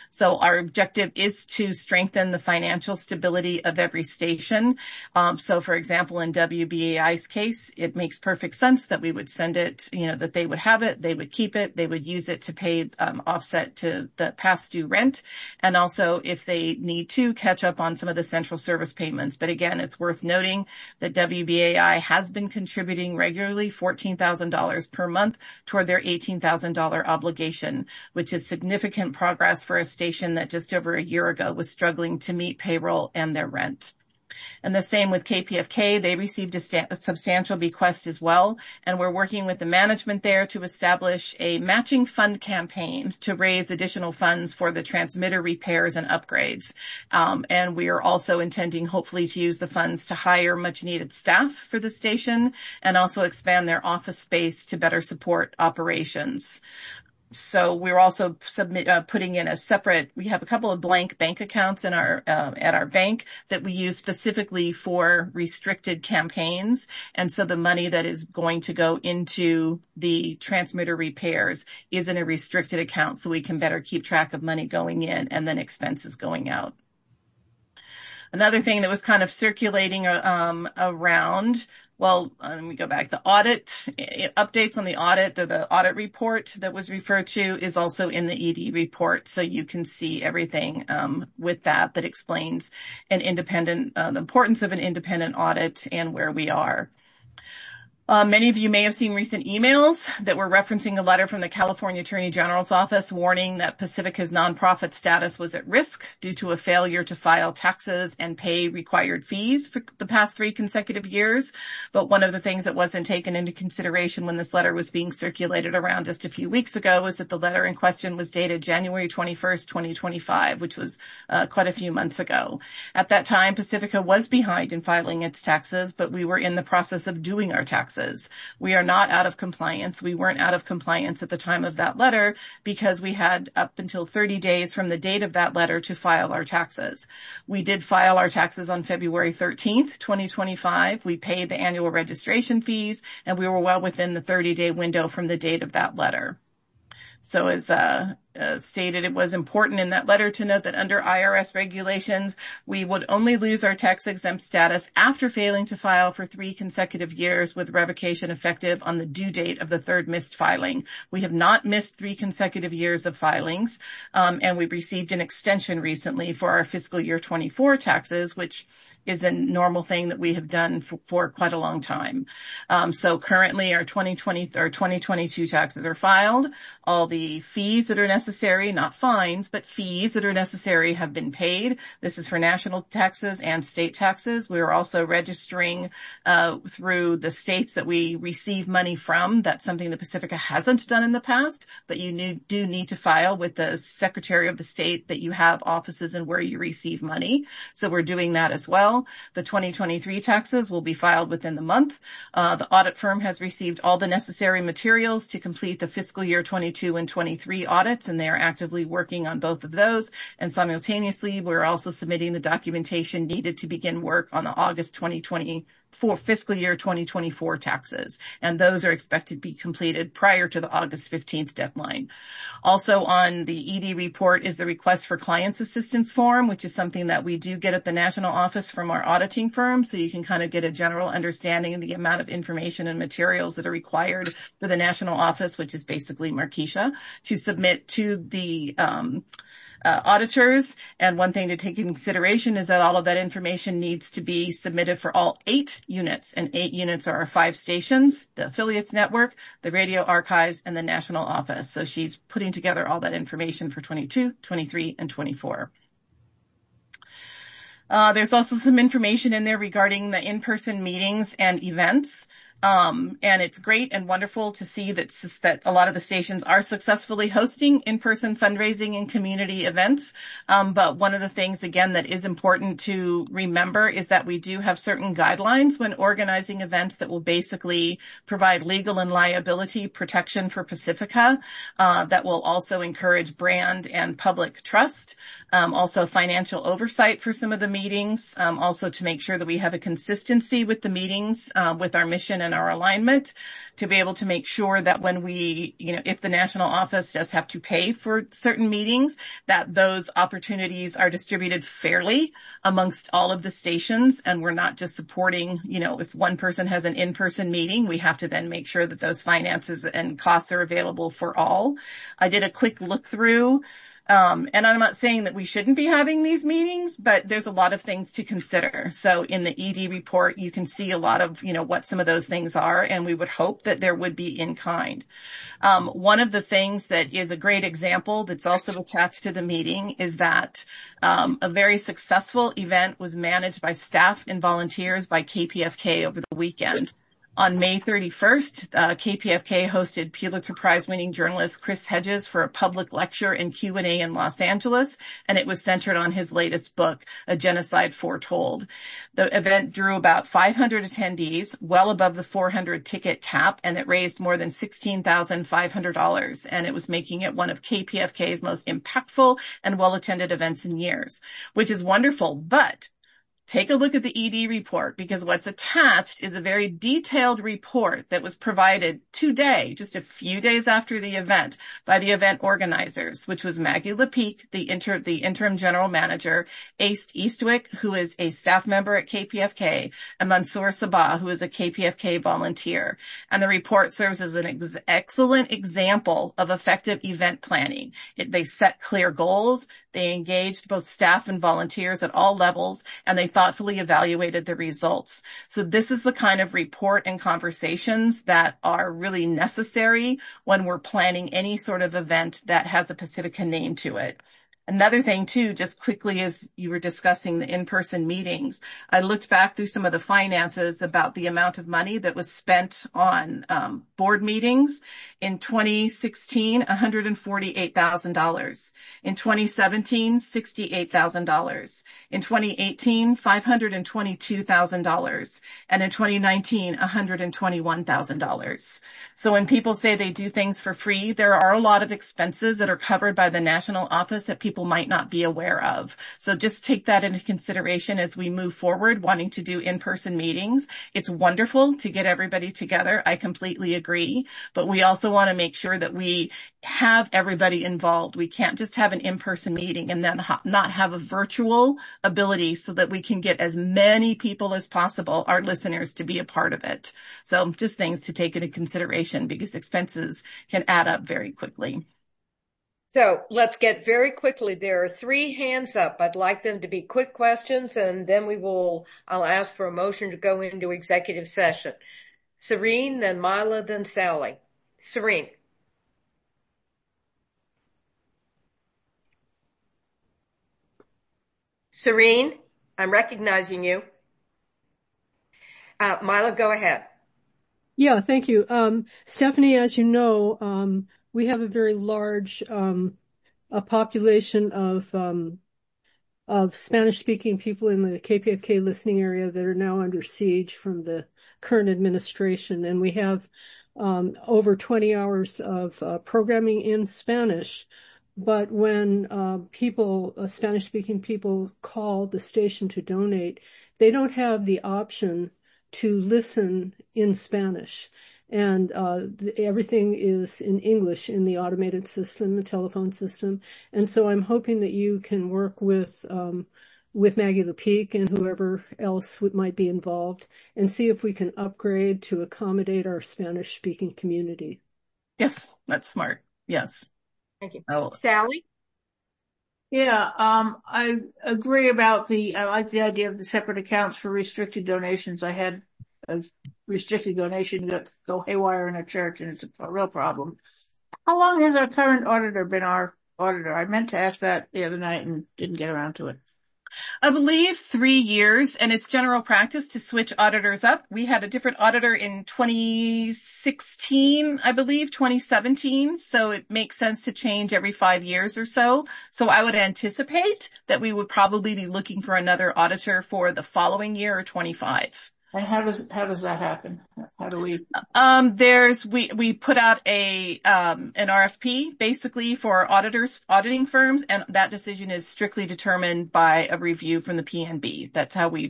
So our objective is to strengthen the financial stability of every station. Um, so for example, in W B A I's case, it makes perfect sense that we would send it, you know, that they would have it, they would keep it, they would use it to pay um, offset to the past due rent, and also if they need to catch up on some of the central service payments. But again, it's worth noting that W B A I has been contributing regularly fourteen thousand dollars per month toward their eighteen thousand dollars obligation, which is significant progress for a station that just over a year ago was struggling to meet payroll and their rent. And the same with K P F K. They received a, sta- a substantial bequest as well, and we're working with the management there to establish a matching fund campaign to raise additional funds for the transmitter repairs and upgrades. Um, and we are also intending hopefully to use the funds to hire much needed staff for the station and also expand their office space to better support operations. So we're also submit, uh, putting in a separate, we have a couple of blank bank accounts in our, uh, at our bank that we use specifically for restricted campaigns. And so the money that is going to go into the transmitter repairs is in a restricted account so we can better keep track of money going in and then expenses going out. Another thing that was kind of circulating, um, around Well, let me go back. The audit, updates on the audit, the, the audit report that was referred to is also in the E D report. So you can see everything, um, with that, that explains an independent, uh, the importance of an independent audit and where we are. Uh, many of you may have seen recent emails that were referencing a letter from the California Attorney General's office warning that Pacifica's nonprofit status was at risk due to a failure to file taxes and pay required fees for the past three consecutive years. But one of the things that wasn't taken into consideration when this letter was being circulated around just a few weeks ago was that the letter in question was dated January twenty-first, twenty twenty-five, which was uh, quite a few months ago. At that time, Pacifica was behind in filing its taxes, but we were in the process of doing our taxes. We are not out of compliance. We weren't out of compliance at the time of that letter because we had up until thirty days from the date of that letter to file our taxes. We did file our taxes on February thirteenth, twenty twenty-five. We paid the annual registration fees, and we were well within the thirty-day window from the date of that letter. So as uh, uh, stated, it was important in that letter to note that under I R S regulations, we would only lose our tax-exempt status after failing to file for three consecutive years with revocation effective on the due date of the third missed filing. We have not missed three consecutive years of filings, um, and we received an extension recently for our fiscal year twenty-four taxes, which is a normal thing that we have done for, for quite a long time. Um, so currently our twenty twenty or twenty twenty-two taxes are filed. All the fees that are necessary, not fines, but fees that are necessary have been paid. This is for national taxes and state taxes. We are also registering uh, through the states that we receive money from. That's something that Pacifica hasn't done in the past, but you need, do need to file with the Secretary of the state that you have offices and where you receive money. So we're doing that as well. The twenty twenty-three taxes will be filed within the month. Uh, the audit firm has received all the necessary materials to complete the fiscal year twenty-two and twenty-three audits, and they are actively working on both of those. And simultaneously, we're also submitting the documentation needed to begin work on the August twenty twenty-four fiscal year twenty twenty-four taxes. And those are expected to be completed prior to the August fifteenth deadline. Also on the E D report is the request for clients assistance form, which is something that we do get at the national office from our auditing firm. So you can kind of get a general understanding of the amount of information and materials that are required for the national office, which is basically Markeisha, to submit to the, um, Uh, auditors. And one thing to take into consideration is that all of that information needs to be submitted for all eight units, and eight units are our five stations, the affiliates network, the radio archives, and the national office. So she's putting together all that information for twenty-two, twenty-three, and twenty-four. Uh, there's also some information in there regarding the in-person meetings and events. Um, and it's great and wonderful to see that, that a lot of the stations are successfully hosting in-person fundraising and community events. Um, but one of the things, again, that is important to remember is that we do have certain guidelines when organizing events that will basically provide legal and liability protection for Pacifica, uh, that will also encourage brand and public trust. Um, also financial oversight for some of the meetings, um, also to make sure that we have a consistency with the meetings, uh, with our mission and in our alignment to be able to make sure that when we, you know, if the national office does have to pay for certain meetings, that those opportunities are distributed fairly amongst all of the stations. And we're not just supporting, you know, if one person has an in-person meeting, we have to then make sure that those finances and costs are available for all. I did a quick look through. Um, and I'm not saying that we shouldn't be having these meetings, but there's a lot of things to consider. So in the E D report, you can see a lot of, you know, what some of those things are, and we would hope that there would be in kind. Um, one of the things that is a great example that's also attached to the meeting is that um, a very successful event was managed by staff and volunteers by K P F K over the weekend. On May thirty-first, uh, K P F K hosted Pulitzer Prize winning journalist Chris Hedges for a public lecture and Q and A in Los Angeles, and it was centered on his latest book, A Genocide Foretold. The event drew about five hundred attendees, well above the four hundred ticket cap, and it raised more than sixteen thousand five hundred dollars, and it was making it one of K P F K's most impactful and well-attended events in years, which is wonderful. But take a look at the E D report, because what's attached is a very detailed report that was provided today, just a few days after the event, by the event organizers, which was Maggie Lepeak, the inter, the interim general manager, Ace Eastwick, who is a staff member at K P F K, and Mansour Sabah, who is a K P F K volunteer. And the report serves as an ex- excellent example of effective event planning. It, they set clear goals, they engaged both staff and volunteers at all levels, and they thoughtfully evaluated the results. So this is the kind of report and conversations that are really necessary when we're planning any sort of event that has a Pacifica name to it. Another thing too, just quickly as you were discussing the in-person meetings, I looked back through some of the finances about the amount of money that was spent on um, board meetings. In twenty sixteen, one hundred forty-eight thousand dollars. In twenty seventeen, sixty-eight thousand dollars. In twenty eighteen, five hundred twenty-two thousand dollars. And in twenty nineteen, one hundred twenty-one thousand dollars. So when people say they do things for free, there are a lot of expenses that are covered by the national office that people might not be aware of. So just take that into consideration as we move forward, wanting to do in-person meetings. It's wonderful to get everybody together. I completely agree. But we also want to make sure that we have everybody involved. We can't just have an in-person meeting and then ha- not have a virtual ability so that we can get as many people as possible, our listeners, to be a part of it. So just things to take into consideration, because expenses can add up very quickly. So let's get very quickly. There are three hands up. I'd like them to be quick questions, and then we will, I'll ask for a motion to go into executive session. Serene, then Mila, then Sally. Serene. Serene, I'm recognizing you. Uh, Mila, go ahead. Yeah, thank you. Um, Stephanie, as you know, um, we have a very large um, a population of um, of Spanish-speaking people in the K P F K listening area that are now under siege from the current administration, and we have um, over twenty hours of uh, programming in Spanish. But when uh, people, uh, Spanish-speaking people, call the station to donate, they don't have the option to listen in Spanish. And uh, the, everything is in English in the automated system, the telephone system. And so I'm hoping that you can work with um, with Maggie Lepeak and whoever else would, might be involved, and see if we can upgrade to accommodate our Spanish-speaking community. Yes, that's smart. Yes. Thank you. Oh. Sally? Yeah, um, I agree about the, I like the idea of the separate accounts for restricted donations. I had a restricted donation go, go haywire in a church, and it's a, a real problem. How long has our current auditor been our auditor? I meant to ask that the other night and didn't get around to it. I believe three years, and it's general practice to switch auditors up. We had a different auditor in twenty sixteen, I believe, twenty seventeen, so it makes sense to change every five years or so. So I would anticipate that we would probably be looking for another auditor for the following year or twenty-five. And how does, how does that happen? How do we? Um, there's, we, we put out a, um, an R F P basically for auditors, auditing firms, and that decision is strictly determined by a review from the P N B. That's how we've,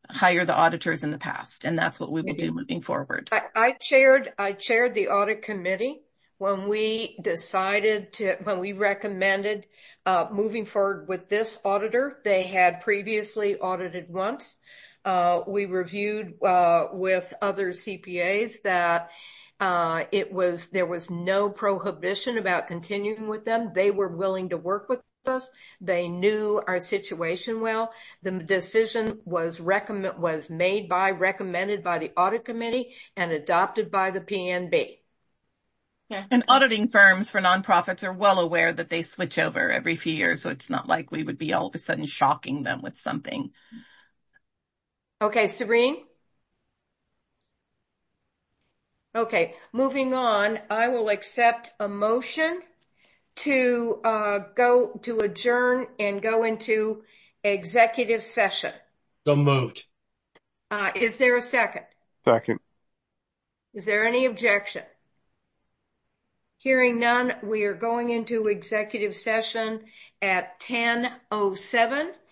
hire the auditors in the past, and that's what we will do moving forward. I, I chaired, I chaired the audit committee when we decided to, when we recommended uh, moving forward with this auditor. They had previously audited once. Uh, we reviewed uh, with other C P As that uh, it was, there was no prohibition about continuing with them. They were willing to work with us. They knew our situation well. The decision was recommend, was made by, recommended by the audit committee and adopted by the P N B. Yeah. And auditing firms for nonprofits are well aware that they switch over every few years, so it's not like we would be all of a sudden shocking them with something. Okay, Serene? Okay, moving on, I will accept a motion to uh, go to adjourn and go into executive session. So moved. Uh, is there a second? Second. Is there any objection? Hearing none, we are going into executive session at ten oh seven.